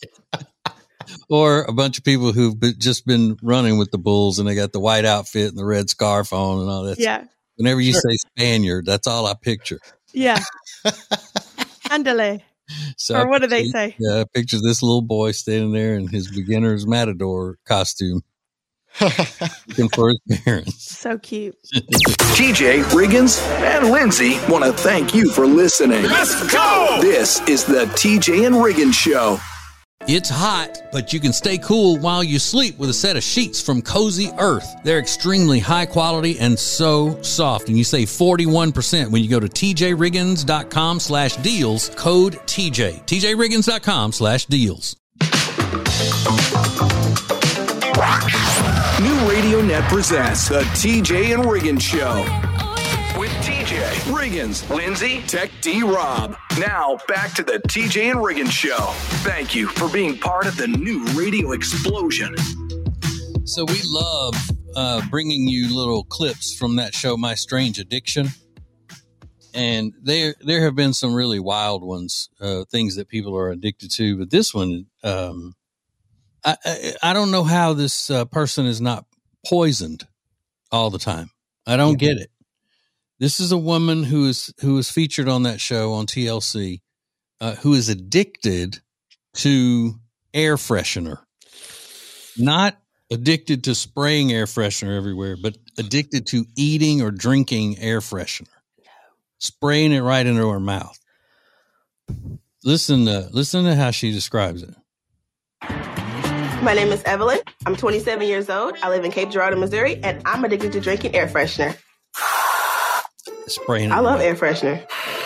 or a bunch of people who've been, just been running with the bulls and they got the white outfit and the red scarf on and all that. Yeah. Whenever you say Spaniard, that's all I picture. Yeah. Andale. So Or I what do they picture- say? Yeah, I picture this little boy standing there in his beginner's matador costume, looking for his parents. So cute. T J, Riggins, and Lindsay want to thank you for listening. Let's go! This is the T J and Riggins Show. It's hot, but you can stay cool while you sleep with a set of sheets from Cozy Earth. They're extremely high quality and so soft. And you save forty-one percent when you go to tjriggins.com slash deals, code T J. tjriggins.com slash deals. New Radio Net presents the T J and Riggins Show. With T J, Riggins, Lindsay, Tech D Rob. Now, back to the T J and Riggins Show. Thank you for being part of the new radio explosion. So we love uh, bringing you little clips from that show, My Strange Addiction. And there there have been some really wild ones, uh, things that people are addicted to. But this one, um, I, I, I don't know how this uh, person is not poisoned all the time. I don't get it. This is a woman who is who is featured on that show on T L C, uh, who is addicted to air freshener. Not addicted to spraying air freshener everywhere, but addicted to eating or drinking air freshener. Spraying it right into her mouth. Listen to, listen to how she describes it. My name is Evelyn. I'm twenty-seven years old. I live in Cape Girardeau, Missouri, and I'm addicted to drinking air freshener. Spraying it. I love air freshener.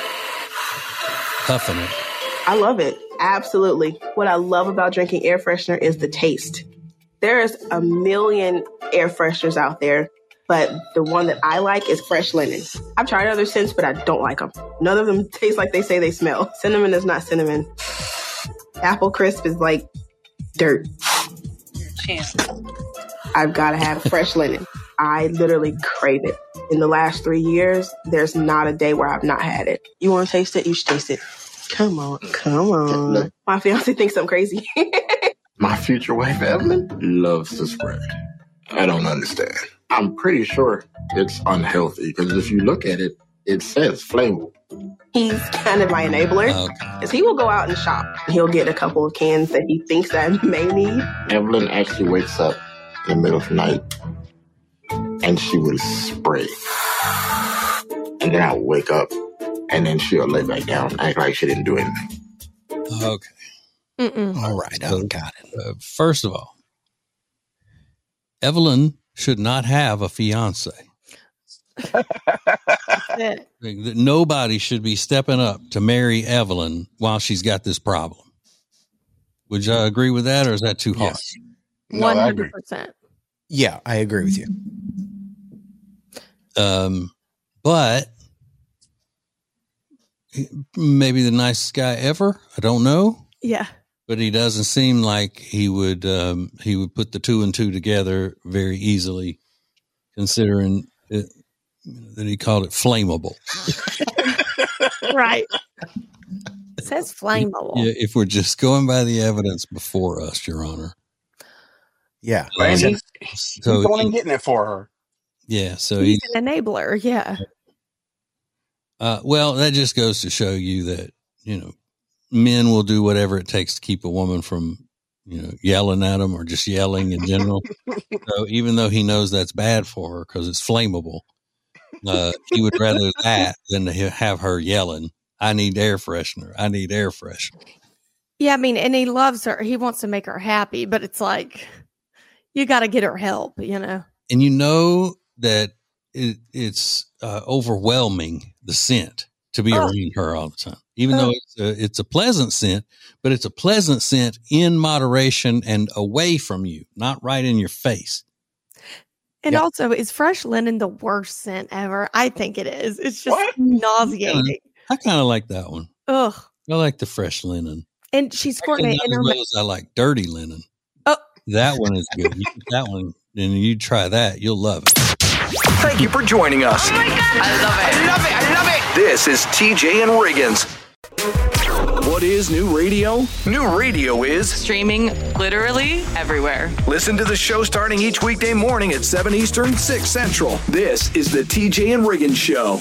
Puffing it. I love it. Absolutely. What I love about drinking air freshener is the taste. There's a million air fresheners out there, but the one that I like is Fresh Linen. I've tried other scents, but I don't like them. None of them taste like they say they smell. Cinnamon is not cinnamon. Apple Crisp is like dirt. Cheers. I've got to have Fresh Linen. I literally crave it. In the last three years, there's not a day where I've not had it. You want to taste it? You should taste it. Come on, come on. My fiance thinks I'm crazy. My future wife, Evelyn, loves to spread. I don't understand. I'm pretty sure it's unhealthy because if you look at it, it says flammable. He's kind of my enabler. Because he will go out and shop. He'll get a couple of cans that he thinks I may need. Evelyn actually wakes up in the middle of the night and she will spray. And then I'll wake up and then she'll lay back down, act like she didn't do anything. Okay. Mm-mm. All right, I got it. Uh, first of all, Evelyn should not have a fiance. Nobody should be stepping up to marry Evelyn while she's got this problem. Would you agree with that, or is that too hard? Yes. One hundred percent. Yeah, I agree with you. Um, but maybe the nicest guy ever. I don't know. Yeah. But he doesn't seem like he would um, he would put the two and two together very easily, considering it, that he called it flammable. Right. It says flammable. Yeah, if we're just going by the evidence before us, Your Honor. Yeah. And Um, he's, he's so going and he- getting it for her. Yeah, so He's he. an enabler. Yeah. Uh, well, that just goes to show you that, you know, men will do whatever it takes to keep a woman from, you know, yelling at them or just yelling in general. So even though he knows that's bad for her because it's flammable, uh, he would rather that than to have her yelling, I need air freshener. I need air freshener. Yeah. I mean, and he loves her. He wants to make her happy, but it's like, you got to get her help, you know? And you know that it, it's uh, overwhelming, the scent, to be Oh. around her all the time. Even Oh. though it's a, it's a pleasant scent, but it's a pleasant scent in moderation and away from you, not right in your face. And Yeah. also, is Fresh Linen the worst scent ever? I think it is. It's just What? nauseating. I kind of like that one. Ugh. I like the fresh linen. And she's Actually, squirting it not in as her well mouth. as I like dirty linen. Oh. That one is good. You get that one, and you try that, you'll love it. Thank you for joining us. I love it. I love it. I love it. This is T J and Riggins. What is new radio? New radio is Streaming literally everywhere. listen to the show starting each weekday morning at seven Eastern, six Central. This is the T J and Riggins Show.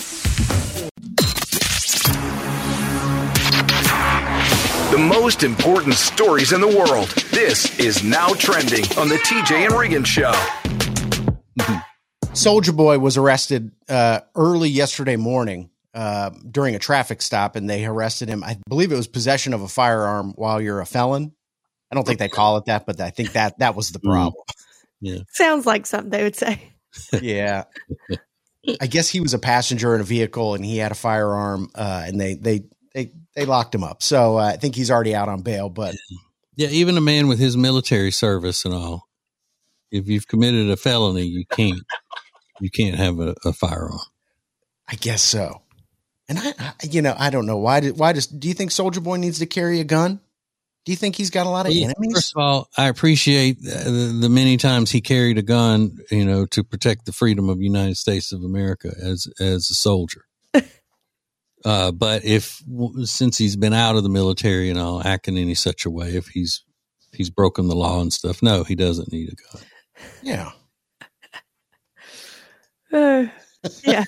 The most important stories in the world. This is Now Trending on the T J and Riggins Show. Soulja Boy was arrested uh, early yesterday morning uh, during a traffic stop, and they arrested him. I believe it was possession of a firearm while you're a felon. I don't think they call it that, but I think that that was the problem. Yeah. Sounds like something they would say. Yeah. I guess he was a passenger in a vehicle and he had a firearm, uh, and they, they, they, they locked him up. So uh, I think he's already out on bail, but yeah, even a man with his military service and all, if you've committed a felony, you can't, you can't have a, a firearm. I guess so. And I, I, you know, I don't know why did, why does, do you think Soulja Boy needs to carry a gun? Do you think he's got a lot of Yeah, enemies? First of all, I appreciate the, the many times he carried a gun, you know, to protect the freedom of the United States of America as as a soldier. uh, but if since he's been out of the military and all, acting in any such a way, if he's if he's broken the law and stuff, no, he doesn't need a gun. Yeah. Uh, yeah.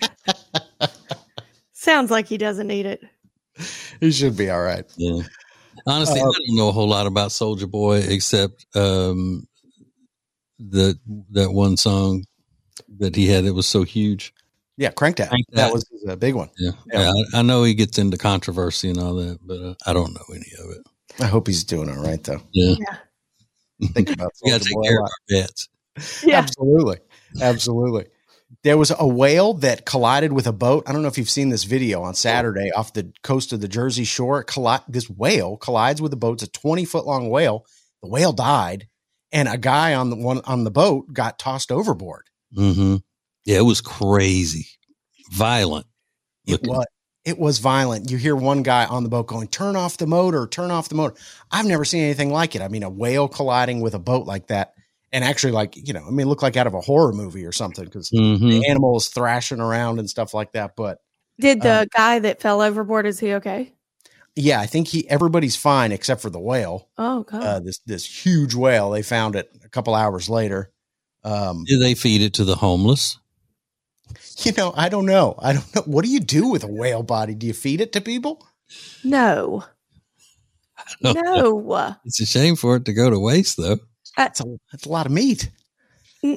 Sounds like he doesn't need it. He should be all right. Yeah. Honestly, uh, I don't know a whole lot about Soulja Boy except um, the that one song that he had that was so huge. Yeah, Crank That. Crank that. That was a big one. Yeah, yeah. yeah I, I know he gets into controversy and all that, but uh, I don't know any of it. I hope he's doing all right, though. Yeah. yeah. Think about we got to take care of our pets. Yeah. Absolutely. Absolutely. There was a whale that collided with a boat. I don't know if you've seen this video on Saturday off the coast of the Jersey Shore. Colli- this whale collides with a boat. It's a twenty foot long whale. The whale died, and a guy on the one on the boat got tossed overboard. Mm-hmm. Yeah, it was crazy, violent. It was. It was violent. You hear one guy on the boat going, "Turn off the motor! Turn off the motor!" I've never seen anything like it. I mean, a whale colliding with a boat like that. And actually, like, you know, I mean, it looked like out of a horror movie or something because mm-hmm. the animal is thrashing around and stuff like that. But did the um, guy that fell overboard, is he okay? Yeah, I think he everybody's fine except for the whale. Oh, God. Uh, this this huge whale. They found it a couple hours later. Um, Did they feed it to the homeless? You know, I don't know. I don't know. What do you do with a whale body? Do you feed it to people? No. No. Know. It's a shame for it to go to waste, though. That's a, that's a lot of meat. Uh,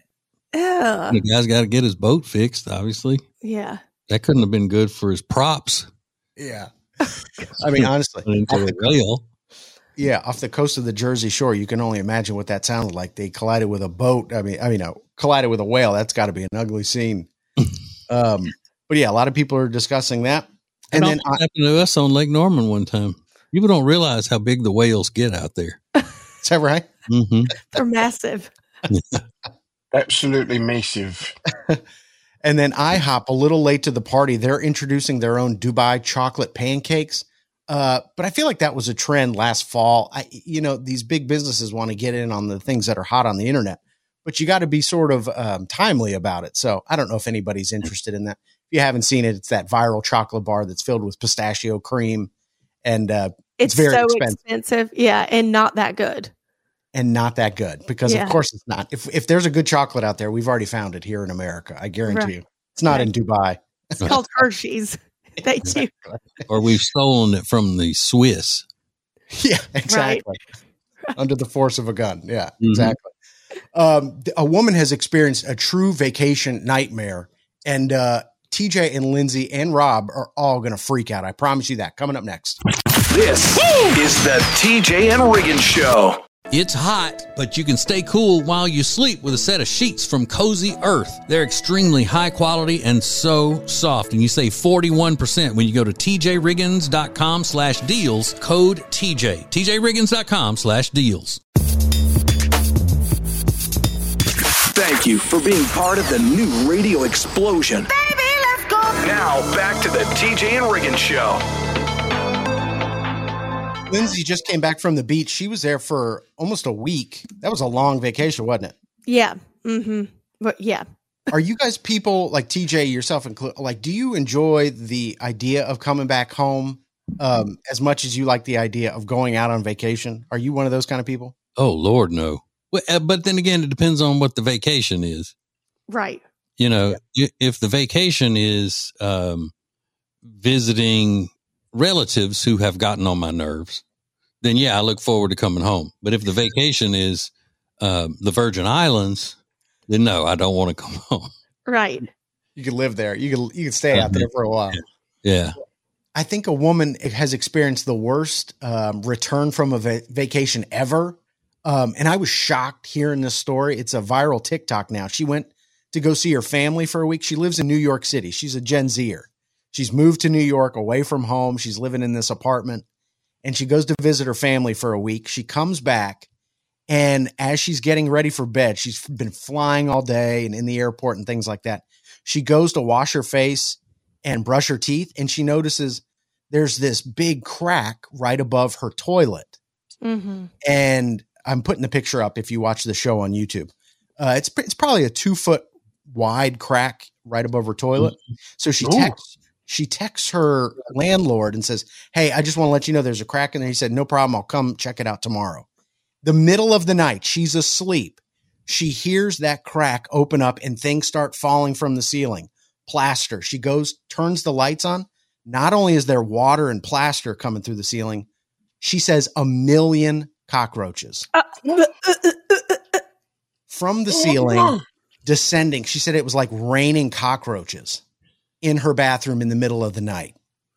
uh, the guy's got to get his boat fixed, obviously. Yeah. That couldn't have been good for his props. Yeah. I mean, honestly. Into a whale. Yeah, off the coast of the Jersey Shore, you can only imagine what that sounded like. They collided with a boat. I mean, I mean, no, collided with a whale. That's got to be an ugly scene. um, but yeah, a lot of people are discussing that. And it then I, happened to us on Lake Norman one time. People don't realize how big the whales get out there. Is that right? Mm-hmm. They're massive. Absolutely massive. And then IHOP, a little late to the party, they're introducing their own Dubai chocolate pancakes. Uh, but I feel like that was a trend last fall. I, you know, these big businesses want to get in on the things that are hot on the internet, but you got to be sort of um, timely about it. So I don't know if anybody's interested in that. If you haven't seen it, it's that viral chocolate bar that's filled with pistachio cream, and uh, it's, it's very so expensive. expensive. Yeah, and not that good. And not that good because, Yeah. of course, it's not. If if there's a good chocolate out there, we've already found it here in America. I guarantee Right. you, it's not Right. in Dubai. It's called Hershey's. Thank you. Or we've stolen it from the Swiss. Yeah, exactly. Under the force of a gun. Yeah, exactly. Um, th- a woman has experienced a true vacation nightmare, and uh, T J and Lindsay and Rob are all going to freak out. I promise you that. Coming up next. This is the T J and Riggins Show. It's hot, but you can stay cool while you sleep with a set of sheets from Cozy Earth. They're extremely high quality and so soft, and you save forty-one percent when you go to tjriggins.com slash deals, code T J. tjriggins.com slash deals. Thank you for being part of the new radio explosion. Baby, let's go. Now, back to the T J and Riggins Show. Lindsay just came back from the beach. She was there for almost a week. That was a long vacation, wasn't it? Yeah. Mm-hmm. But yeah. Are you guys people like T J yourself included? Like, do you enjoy the idea of coming back home um, as much as you like the idea of going out on vacation? Are you one of those kind of people? Oh, Lord, no. Well, uh, but then again, it depends on what the vacation is. Right. You know, yeah. if the vacation is um, visiting relatives who have gotten on my nerves, then yeah, I look forward to coming home. But if the vacation is um, the Virgin Islands then no, I don't want to come home. Right. You could live there. You could you could stay out there for a while. Yeah. I think a woman has experienced the worst um, return from a va- vacation ever. Um, and I was shocked hearing this story. It's a viral TikTok now. She went to go see her family for a week. She lives in New York City. She's a Gen Zer. She's moved to New York away from home. She's living in this apartment and she goes to visit her family for a week. She comes back and as she's getting ready for bed, she's been flying all day and in the airport and things like that. She goes to wash her face and brush her teeth and she notices there's this big crack right above her toilet. Mm-hmm. And I'm putting the picture up if you watch the show on YouTube. Uh, it's it's probably a two foot wide crack right above her toilet. So she texts she texts her landlord and says, "Hey, I just want to let you know there's a crack in there." He said, "No problem. I'll come check it out tomorrow." The middle of the night, she's asleep. She hears that crack open up and things start falling from the ceiling. Plaster. She goes, turns the lights on. Not only is there water and plaster coming through the ceiling, she says a million cockroaches Uh, uh, uh, uh, uh, from the ceiling descending. She said it was like raining cockroaches in her bathroom in the middle of the night.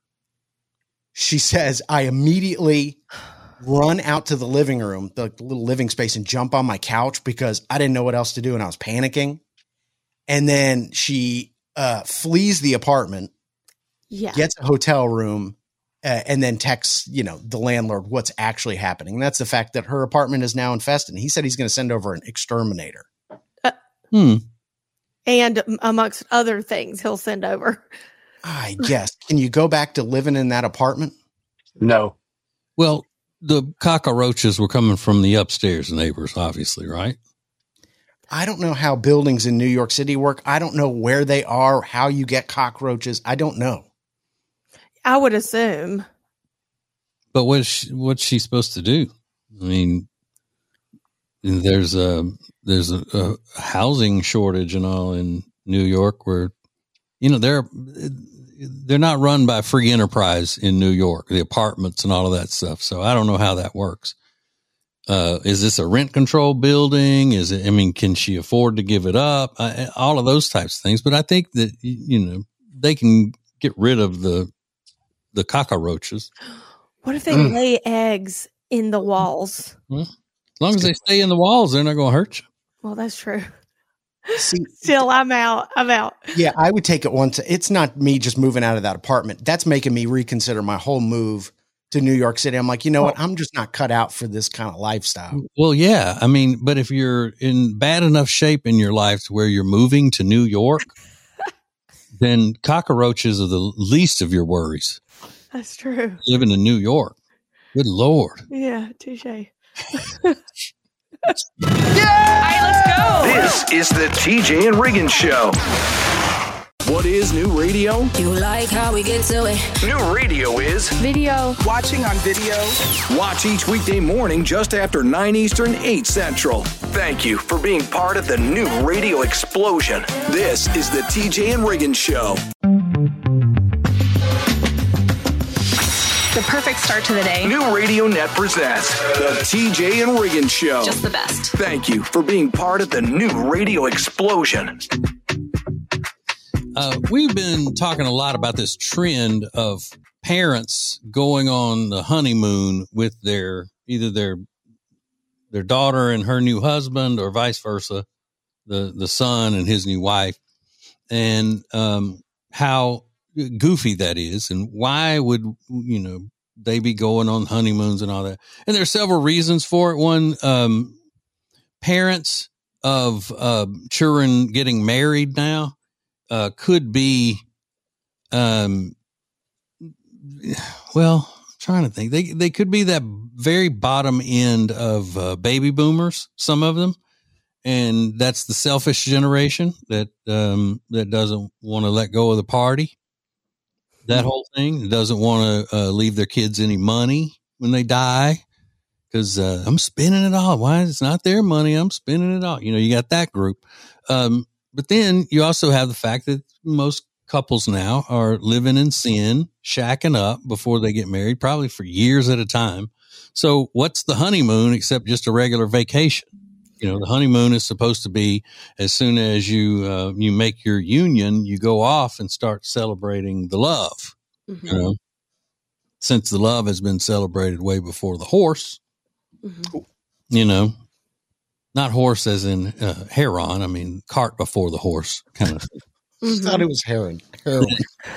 She says, I immediately run out to the living room, the little living space, and jump on my couch because I didn't know what else to do and I was panicking. And then she uh, flees the apartment. Yeah. Gets a hotel room uh, and then texts, you know, the landlord what's actually happening. And that's the fact that her apartment is now infested. He said he's going to send over an exterminator. Uh, hmm. And amongst other things he'll send over. I guess. Can you go back to living in that apartment? No. Well, the cockroaches were coming from the upstairs neighbors, obviously, right? I don't know how buildings in New York City work. I don't know where they are, how you get cockroaches. I don't know. I would assume. But what's she, what's she supposed to do? I mean, there's a there's a, a housing shortage and all in New York, where you know they're they're not run by free enterprise in New York, the apartments and all of that stuff. So I don't know how that works. Uh, is this a rent control building? Is it? I mean, can she afford to give it up? I, all of those types of things. But I think that you know they can get rid of the. The cockroaches. What if they mm. lay eggs in the walls? Well, as long as they stay in the walls, they're not going to hurt you. Well, that's true. See, Still, I'm out. I'm out. Yeah, I would take it once. It's not me just moving out of that apartment. That's making me reconsider my whole move to New York City. I'm like, you know what? I'm just not cut out for this kind of lifestyle. Well, yeah. I mean, but if you're in bad enough shape in your life to where you're moving to New York, then cockroaches are the least of your worries. That's true. Living in New York. Good Lord. Yeah, touche. Yeah! All right, let's go. This is the T J and Riggin Show. What is new radio? You like how we get to it. New radio is video. Watching on video. Watch each weekday morning just after nine Eastern, eight Central. Thank you for being part of the new radio explosion. This is the T J and Riggin Show. The perfect start to the day. New Radio Net presents the T J and Riggin Show. Just the best. Thank you for being part of the new radio explosion. Uh, we've been talking a lot about this trend of parents going on the honeymoon with their either their their daughter and her new husband, or vice versa, the the son and his new wife, and um, how goofy that is, and why would you know they be going on honeymoons and all that. And there's several reasons for it. One, um, parents of uh, children getting married now uh, could be, um, well, I'm trying to think. They they could be that very bottom end of uh, baby boomers. Some of them. And that's the selfish generation that um, that doesn't want to let go of the party. That whole thing. Doesn't want to uh, leave their kids any money when they die because uh, I'm spending it all. Why? It's not their money. I'm spending it all. You know, you got that group. Um, but then you also have the fact that most couples now are living in sin, shacking up before they get married, probably for years at a time. So what's the honeymoon except just a regular vacation? You know, the honeymoon is supposed to be as soon as you uh, you make your union, you go off and start celebrating the love. Mm-hmm. You know, since the love has been celebrated way before the horse. Mm-hmm. You know, not horse as in uh, heron. I mean, cart before the horse kind of thing. Mm-hmm. I thought it was heron. Heroin.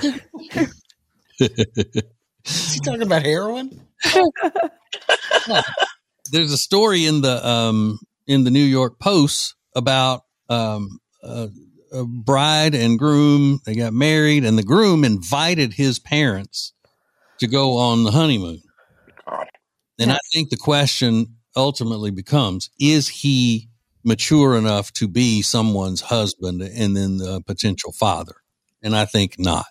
Is he talking about heroin? There's a story in the um, in the New York Post about um, a, a bride and groom. They got married, and the groom invited his parents to go on the honeymoon. God. And yes. I think the question ultimately becomes: is he mature enough to be someone's husband and then the potential father? And I think not.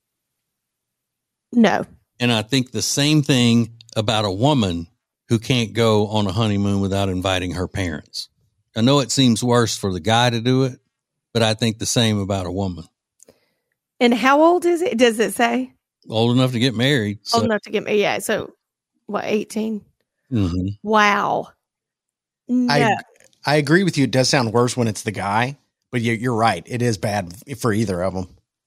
No. And I think the same thing about a woman who can't go on a honeymoon without inviting her parents. I know it seems worse for the guy to do it, but I think the same about a woman. And how old is it? Does it say? Old enough to get married. So. Old enough to get married. Yeah. So what, eighteen? Mm-hmm. Wow. No. I, I agree with you. It does sound worse when it's the guy, but you're, you're right. It is bad for either of them.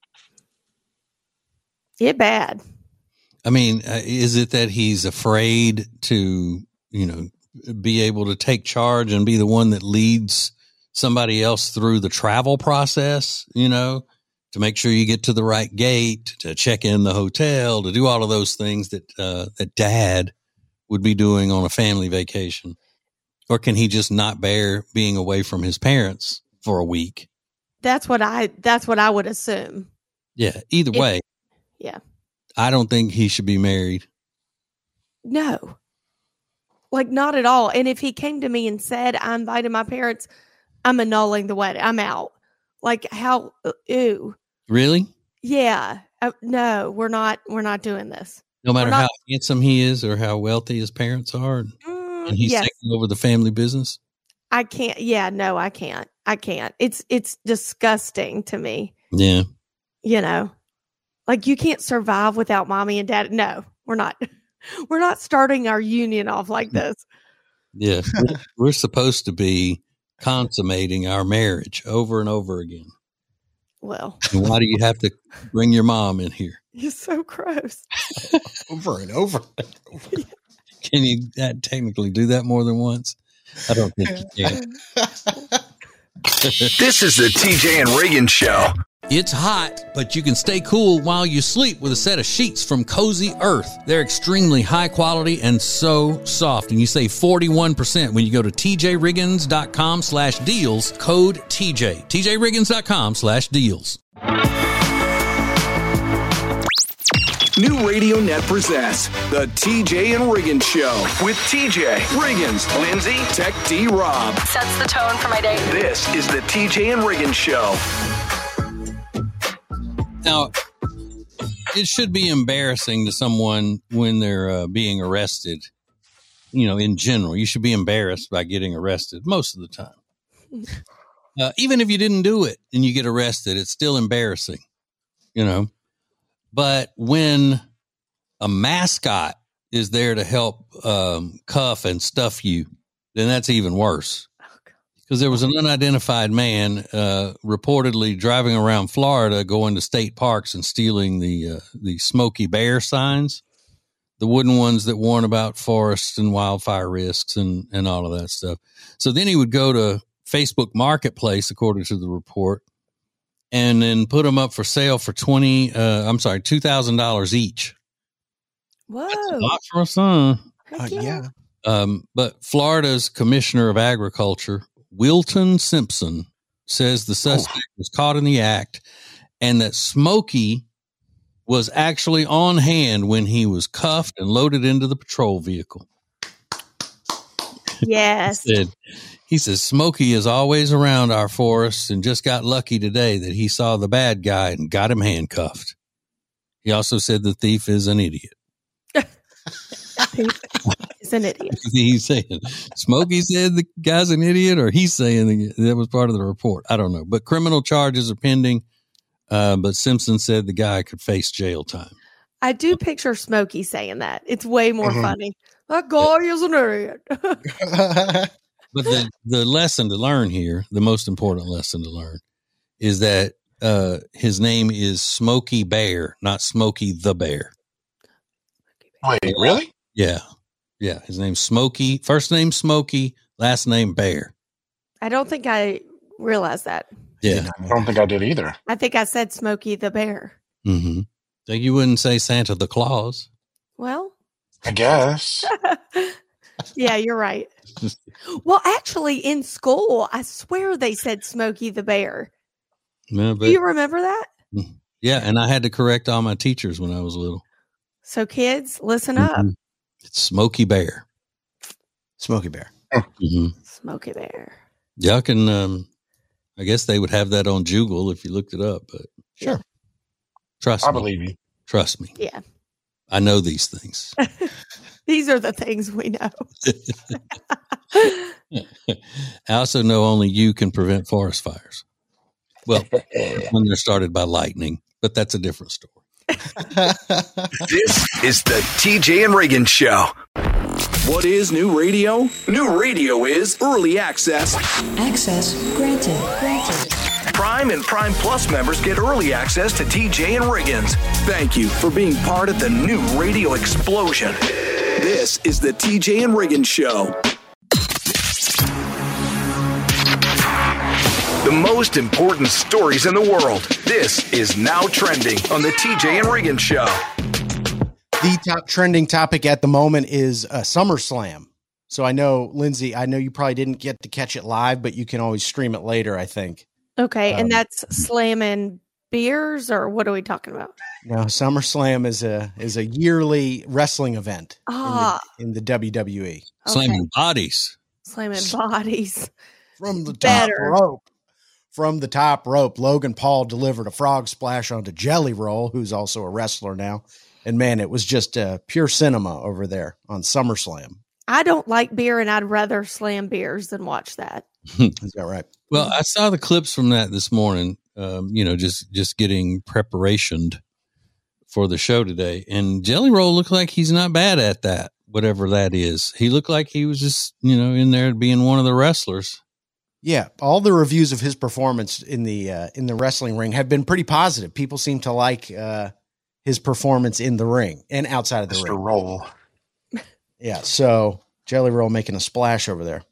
Yeah, bad. I mean, uh, is it that he's afraid to, you know, be able to take charge and be the one that leads somebody else through the travel process, you know, to make sure you get to the right gate, to check in the hotel, to do all of those things that, uh, that dad would be doing on a family vacation? Or can he just not bear being away from his parents for a week? That's what I, that's what I would assume. Yeah. Either If, way. Yeah. I don't think he should be married. No. Like, not at all. And if he came to me and said, I invited my parents, I'm annulling the wedding. I'm out. Like, how, ew. Really? Yeah. Uh, no, we're not, we're not doing this. No matter not, how handsome he is or how wealthy his parents are. And, mm, and he's yes. taking over the family business. I can't. Yeah, no, I can't. I can't. It's, it's disgusting to me. Yeah. You know, like you can't survive without mommy and dad. No, we're not. We're not starting our union off like this. Yeah. We're, we're supposed to be consummating our marriage over and over again. Well, and why do you have to bring your mom in here? You're so gross. over and over. Can you uh, technically do that more than once? I don't think you can. This is the T J and Reagan Show. It's hot, but you can stay cool while you sleep with a set of sheets from Cozy Earth. They're extremely high quality and so soft. And you save forty-one percent when you go to tjriggins.com slash deals, code T J. tjriggins.com slash deals. New Radio Net presents the T J and Reagan Show with T J, Riggins, Lindsay, Tech D Rob. Sets the tone for my day. This is the T J and Reagan Show. Now, it should be embarrassing to someone when they're uh, being arrested. You know, in general, you should be embarrassed by getting arrested most of the time. Uh, even if you didn't do it and you get arrested, it's still embarrassing, you know. But when a mascot is there to help um, cuff and stuff you, then that's even worse. Because there was an unidentified man uh, reportedly driving around Florida, going to state parks and stealing the uh, the Smokey Bear signs, the wooden ones that warn about forests and wildfire risks and, and all of that stuff. So then he would go to Facebook Marketplace, according to the report, and then put them up for sale for twenty. Uh, I'm sorry, two thousand dollars each. Whoa! That's a lot for a son. Uh, yeah. Um, but Florida's Commissioner of Agriculture, Wilton Simpson, says the suspect oh. was caught in the act and that Smokey was actually on hand when he was cuffed and loaded into the patrol vehicle. Yes. he, said, he says, Smokey is always around our forests and just got lucky today that he saw the bad guy and got him handcuffed. He also said the thief is an idiot. He's an idiot. He's saying Smokey said the guy's an idiot, or he's saying the, that was part of the report. I don't know, but criminal charges are pending. Uh, but Simpson said the guy could face jail time. I do picture Smokey saying that. It's way more mm-hmm. funny. That guy is an idiot. But the, the lesson to learn here, the most important lesson to learn, is that uh, his name is Smokey Bear, not Smokey the Bear. Wait, really? Yeah. Yeah. His name's Smokey. First name Smokey, last name Bear. I don't think I realized that. Yeah. I don't think I did either. I think I said Smokey the Bear. Mm-hmm. So you wouldn't say Santa the Claus. Well, I guess. Yeah, you're right. Well, actually, in school, I swear they said Smokey the Bear. No, but, Do you remember that? Yeah, and I had to correct all my teachers when I was little. So, kids, listen up. Mm-hmm. It's Smokey Bear. Smokey Bear. Mm-hmm. Smokey Bear. Y'all can, um, I guess they would have that on Joogle if you looked it up, but sure. Trust I me. believe you. Trust me. Yeah. I know these things. These are the things we know. I also know only you can prevent forest fires. Well, when they're started by lightning, but that's a different story. This is the T J and Reagan Show. What is new radio? New radio is early access. Access granted. Granted. Prime and Prime Plus members get early access to T J and Riggins. Thank you for being part of the new radio explosion. This is the T J and Riggins Show. The most important stories in the world. This is Now Trending on the T J and Riggins Show. The top trending topic at the moment is uh, SummerSlam. So I know, Lindsay, I know you probably didn't get to catch it live, but you can always stream it later, I think. Okay, Um, and that's slamming beers, or what are we talking about? No, SummerSlam is a is a yearly wrestling event Ah. in, the, in the W W E. Slamming bodies. Slamming bodies. From the top Better. rope. From the top rope, Logan Paul delivered a frog splash onto Jelly Roll, who's also a wrestler now. And man, it was just uh, pure cinema over there on SummerSlam. I don't like beer, and I'd rather slam beers than watch that. Is that right? Well, I saw the clips from that this morning, um, you know, just, just getting preparation for the show today. And Jelly Roll looked like he's not bad at that, whatever that is. He looked like he was just, you know, in there being one of the wrestlers. Yeah, all the reviews of his performance in the uh, in the wrestling ring have been pretty positive. People seem to like uh, his performance in the ring and outside of the Mister ring. Roll. Yeah, so Jelly Roll making a splash over there.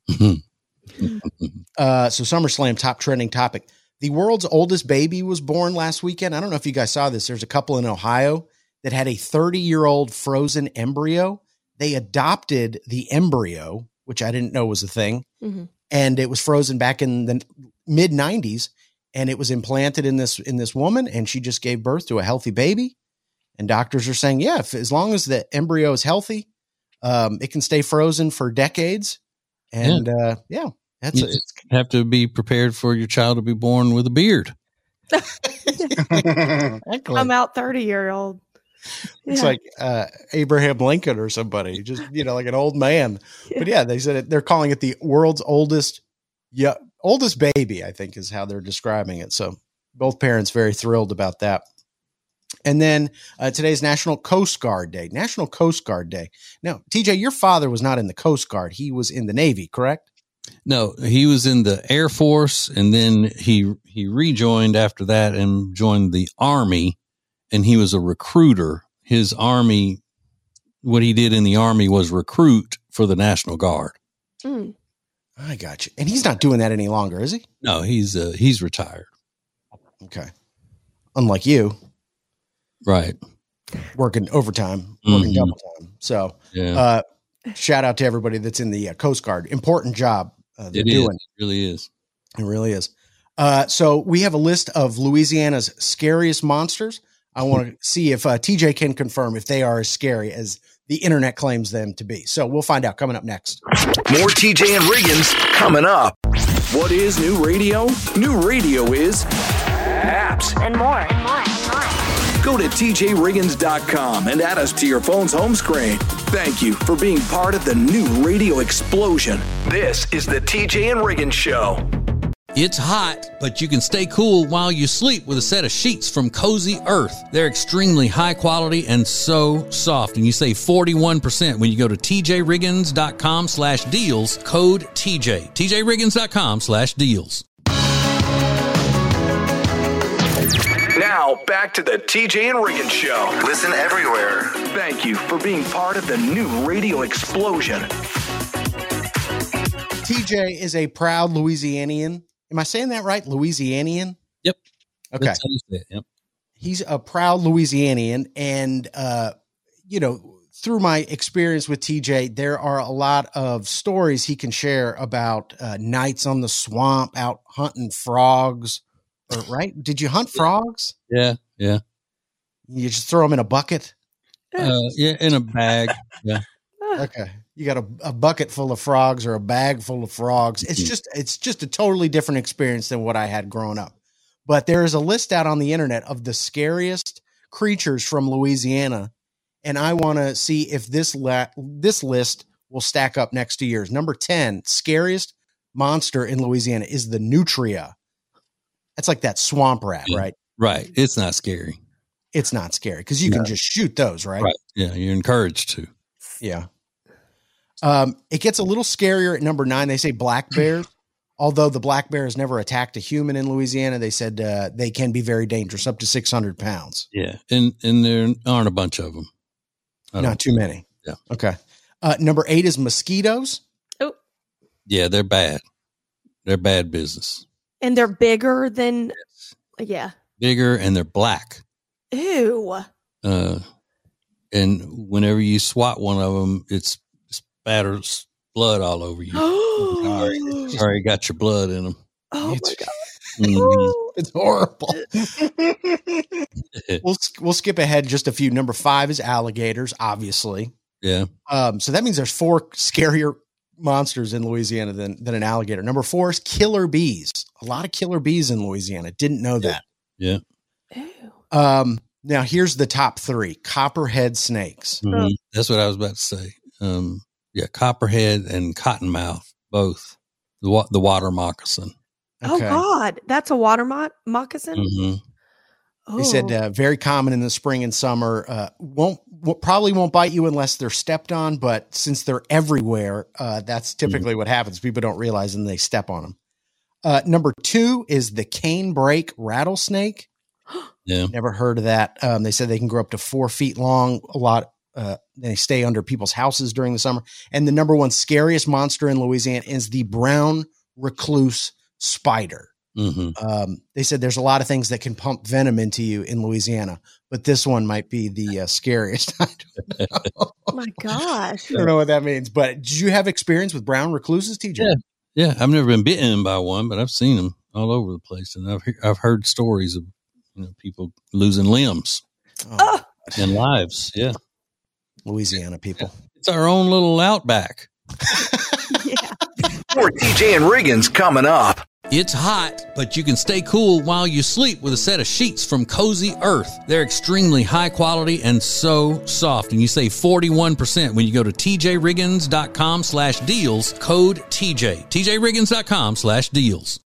uh, so SummerSlam, top trending topic. The world's oldest baby was born last weekend. I don't know if you guys saw this. There's a couple in Ohio that had a thirty-year-old frozen embryo. They adopted the embryo, which I didn't know was a thing. Mm-hmm. And it was frozen back in the mid nineties, and it was implanted in this in this woman, and she just gave birth to a healthy baby. And doctors are saying, yeah, if, as long as the embryo is healthy, um, it can stay frozen for decades. And yeah, uh, yeah that's you a, just have to be prepared for your child to be born with a beard. I'm out thirty year old. It's Yeah. like uh, Abraham Lincoln or somebody, just, you know, like an old man. Yeah. But yeah, they said it, they're calling it the world's oldest, yeah, oldest baby, I think is how they're describing it. So both parents very thrilled about that. And then uh, today's National Coast Guard Day, National Coast Guard Day. Now, T J, your father was not in the Coast Guard. He was in the Navy, correct? No, he was in the Air Force, and then he he rejoined after that and joined the Army, and he was a recruiter. His Army, what he did in the Army was recruit for the National Guard. Mm. I got you. And he's not doing that any longer, is he? No, he's uh, he's retired. Okay. Unlike you. Right. Working overtime, working Mhm. double time. So, Yeah. uh, shout out to everybody that's in the uh, Coast Guard. Important job uh, they're It is. doing. It really is. It really is. Uh, so we have a list of Louisiana's scariest monsters. I want to see if uh, T J can confirm if they are as scary as the internet claims them to be. So we'll find out coming up next. More T J and Riggins coming up. What is new radio? New radio is apps. And more, and more, and more. Go to T J Riggins dot com and add us to your phone's home screen. Thank you for being part of the new radio explosion. This is the T J and Riggins Show. It's hot, but you can stay cool while you sleep with a set of sheets from Cozy Earth. They're extremely high quality and so soft, and you save forty-one percent when you go to tjriggins.com slash deals, code TJ. tjriggins.com slash deals. Now, back to the T J and Riggins Show. Listen everywhere. Thank you for being part of the new radio explosion. T J is a proud Louisianian. Am I saying that right? Louisianian? Yep. Okay. That's how you say it. Yep. He's a proud Louisianian. And, uh, you know, through my experience with T J, there are a lot of stories he can share about uh, nights on the swamp, out hunting frogs. Or, right? Did you hunt frogs? Yeah. Yeah. You just throw them in a bucket? Uh, yeah. In a bag. Yeah. Okay. You got a, a bucket full of frogs or a bag full of frogs. It's just, it's just a totally different experience than what I had growing up. But there is a list out on the internet of the scariest creatures from Louisiana. And I want to see if this, la- this list will stack up next to yours. Number ten, scariest monster in Louisiana is the nutria. That's like that swamp rat, Yeah. right? Right. It's not scary. It's not scary because you No. can just shoot those, right? Right. Yeah. You're encouraged to. Yeah. Um, it gets a little scarier at number nine. They say black bears. Although the black bear has never attacked a human in Louisiana, they said uh, they can be very dangerous, up to six hundred pounds. Yeah. And, and there aren't a bunch of them. I don't- Not too many. Yeah. Okay. Uh, number eight is mosquitoes. Yeah. They're bad. They're bad business. And they're bigger than, yeah. Bigger and they're black. Ew. Uh, and whenever you swat one of them, it's spatters blood all over you. sorry, sorry, you got your blood in them. Oh my It's- God. Mhm. It's horrible. we'll we'll skip ahead just a few. Number five is alligators, obviously. Yeah. Um, so that means there's four scarier monsters in Louisiana than than an alligator. Number four is killer bees. A lot of killer bees in Louisiana. Didn't know that. Yeah. Um, now here's the top three: copperhead snakes. Mhm. That's what I was about to say. Um, yeah. Copperhead and cottonmouth, both. The, wa- the water moccasin. Oh God, that's a water mo- moccasin. Mm-hmm. Oh. They said uh, very common in the spring and summer. Uh, won't w- probably won't bite you unless they're stepped on. But since they're everywhere, uh, that's typically Mm-hmm. what happens. People don't realize and they step on them. Uh, number two is the canebrake rattlesnake. Yeah. Never heard of that. Um, they said they can grow up to four feet long. A lot. Uh, they stay under people's houses during the summer. And the number one scariest monster in Louisiana is the brown recluse spider. Mm-hmm. Um, they said there's a lot of things that can pump venom into you in Louisiana, but this one might be the uh, scariest. I don't know. Oh my gosh. I don't know what that means, but did you have experience with brown recluses, T J? Yeah. Yeah. I've never been bitten by one, but I've seen them all over the place. And I've, he- I've heard stories of, you know, people losing limbs Oh, and lives. Yeah. Louisiana people. It's our own little outback. More T J and Riggins coming up. It's hot, but you can stay cool while you sleep with a set of sheets from Cozy Earth. They're extremely high quality and so soft, and you save forty-one percent when you go to tjriggins.com slash deals, code TJ. tjriggins.com slash deals.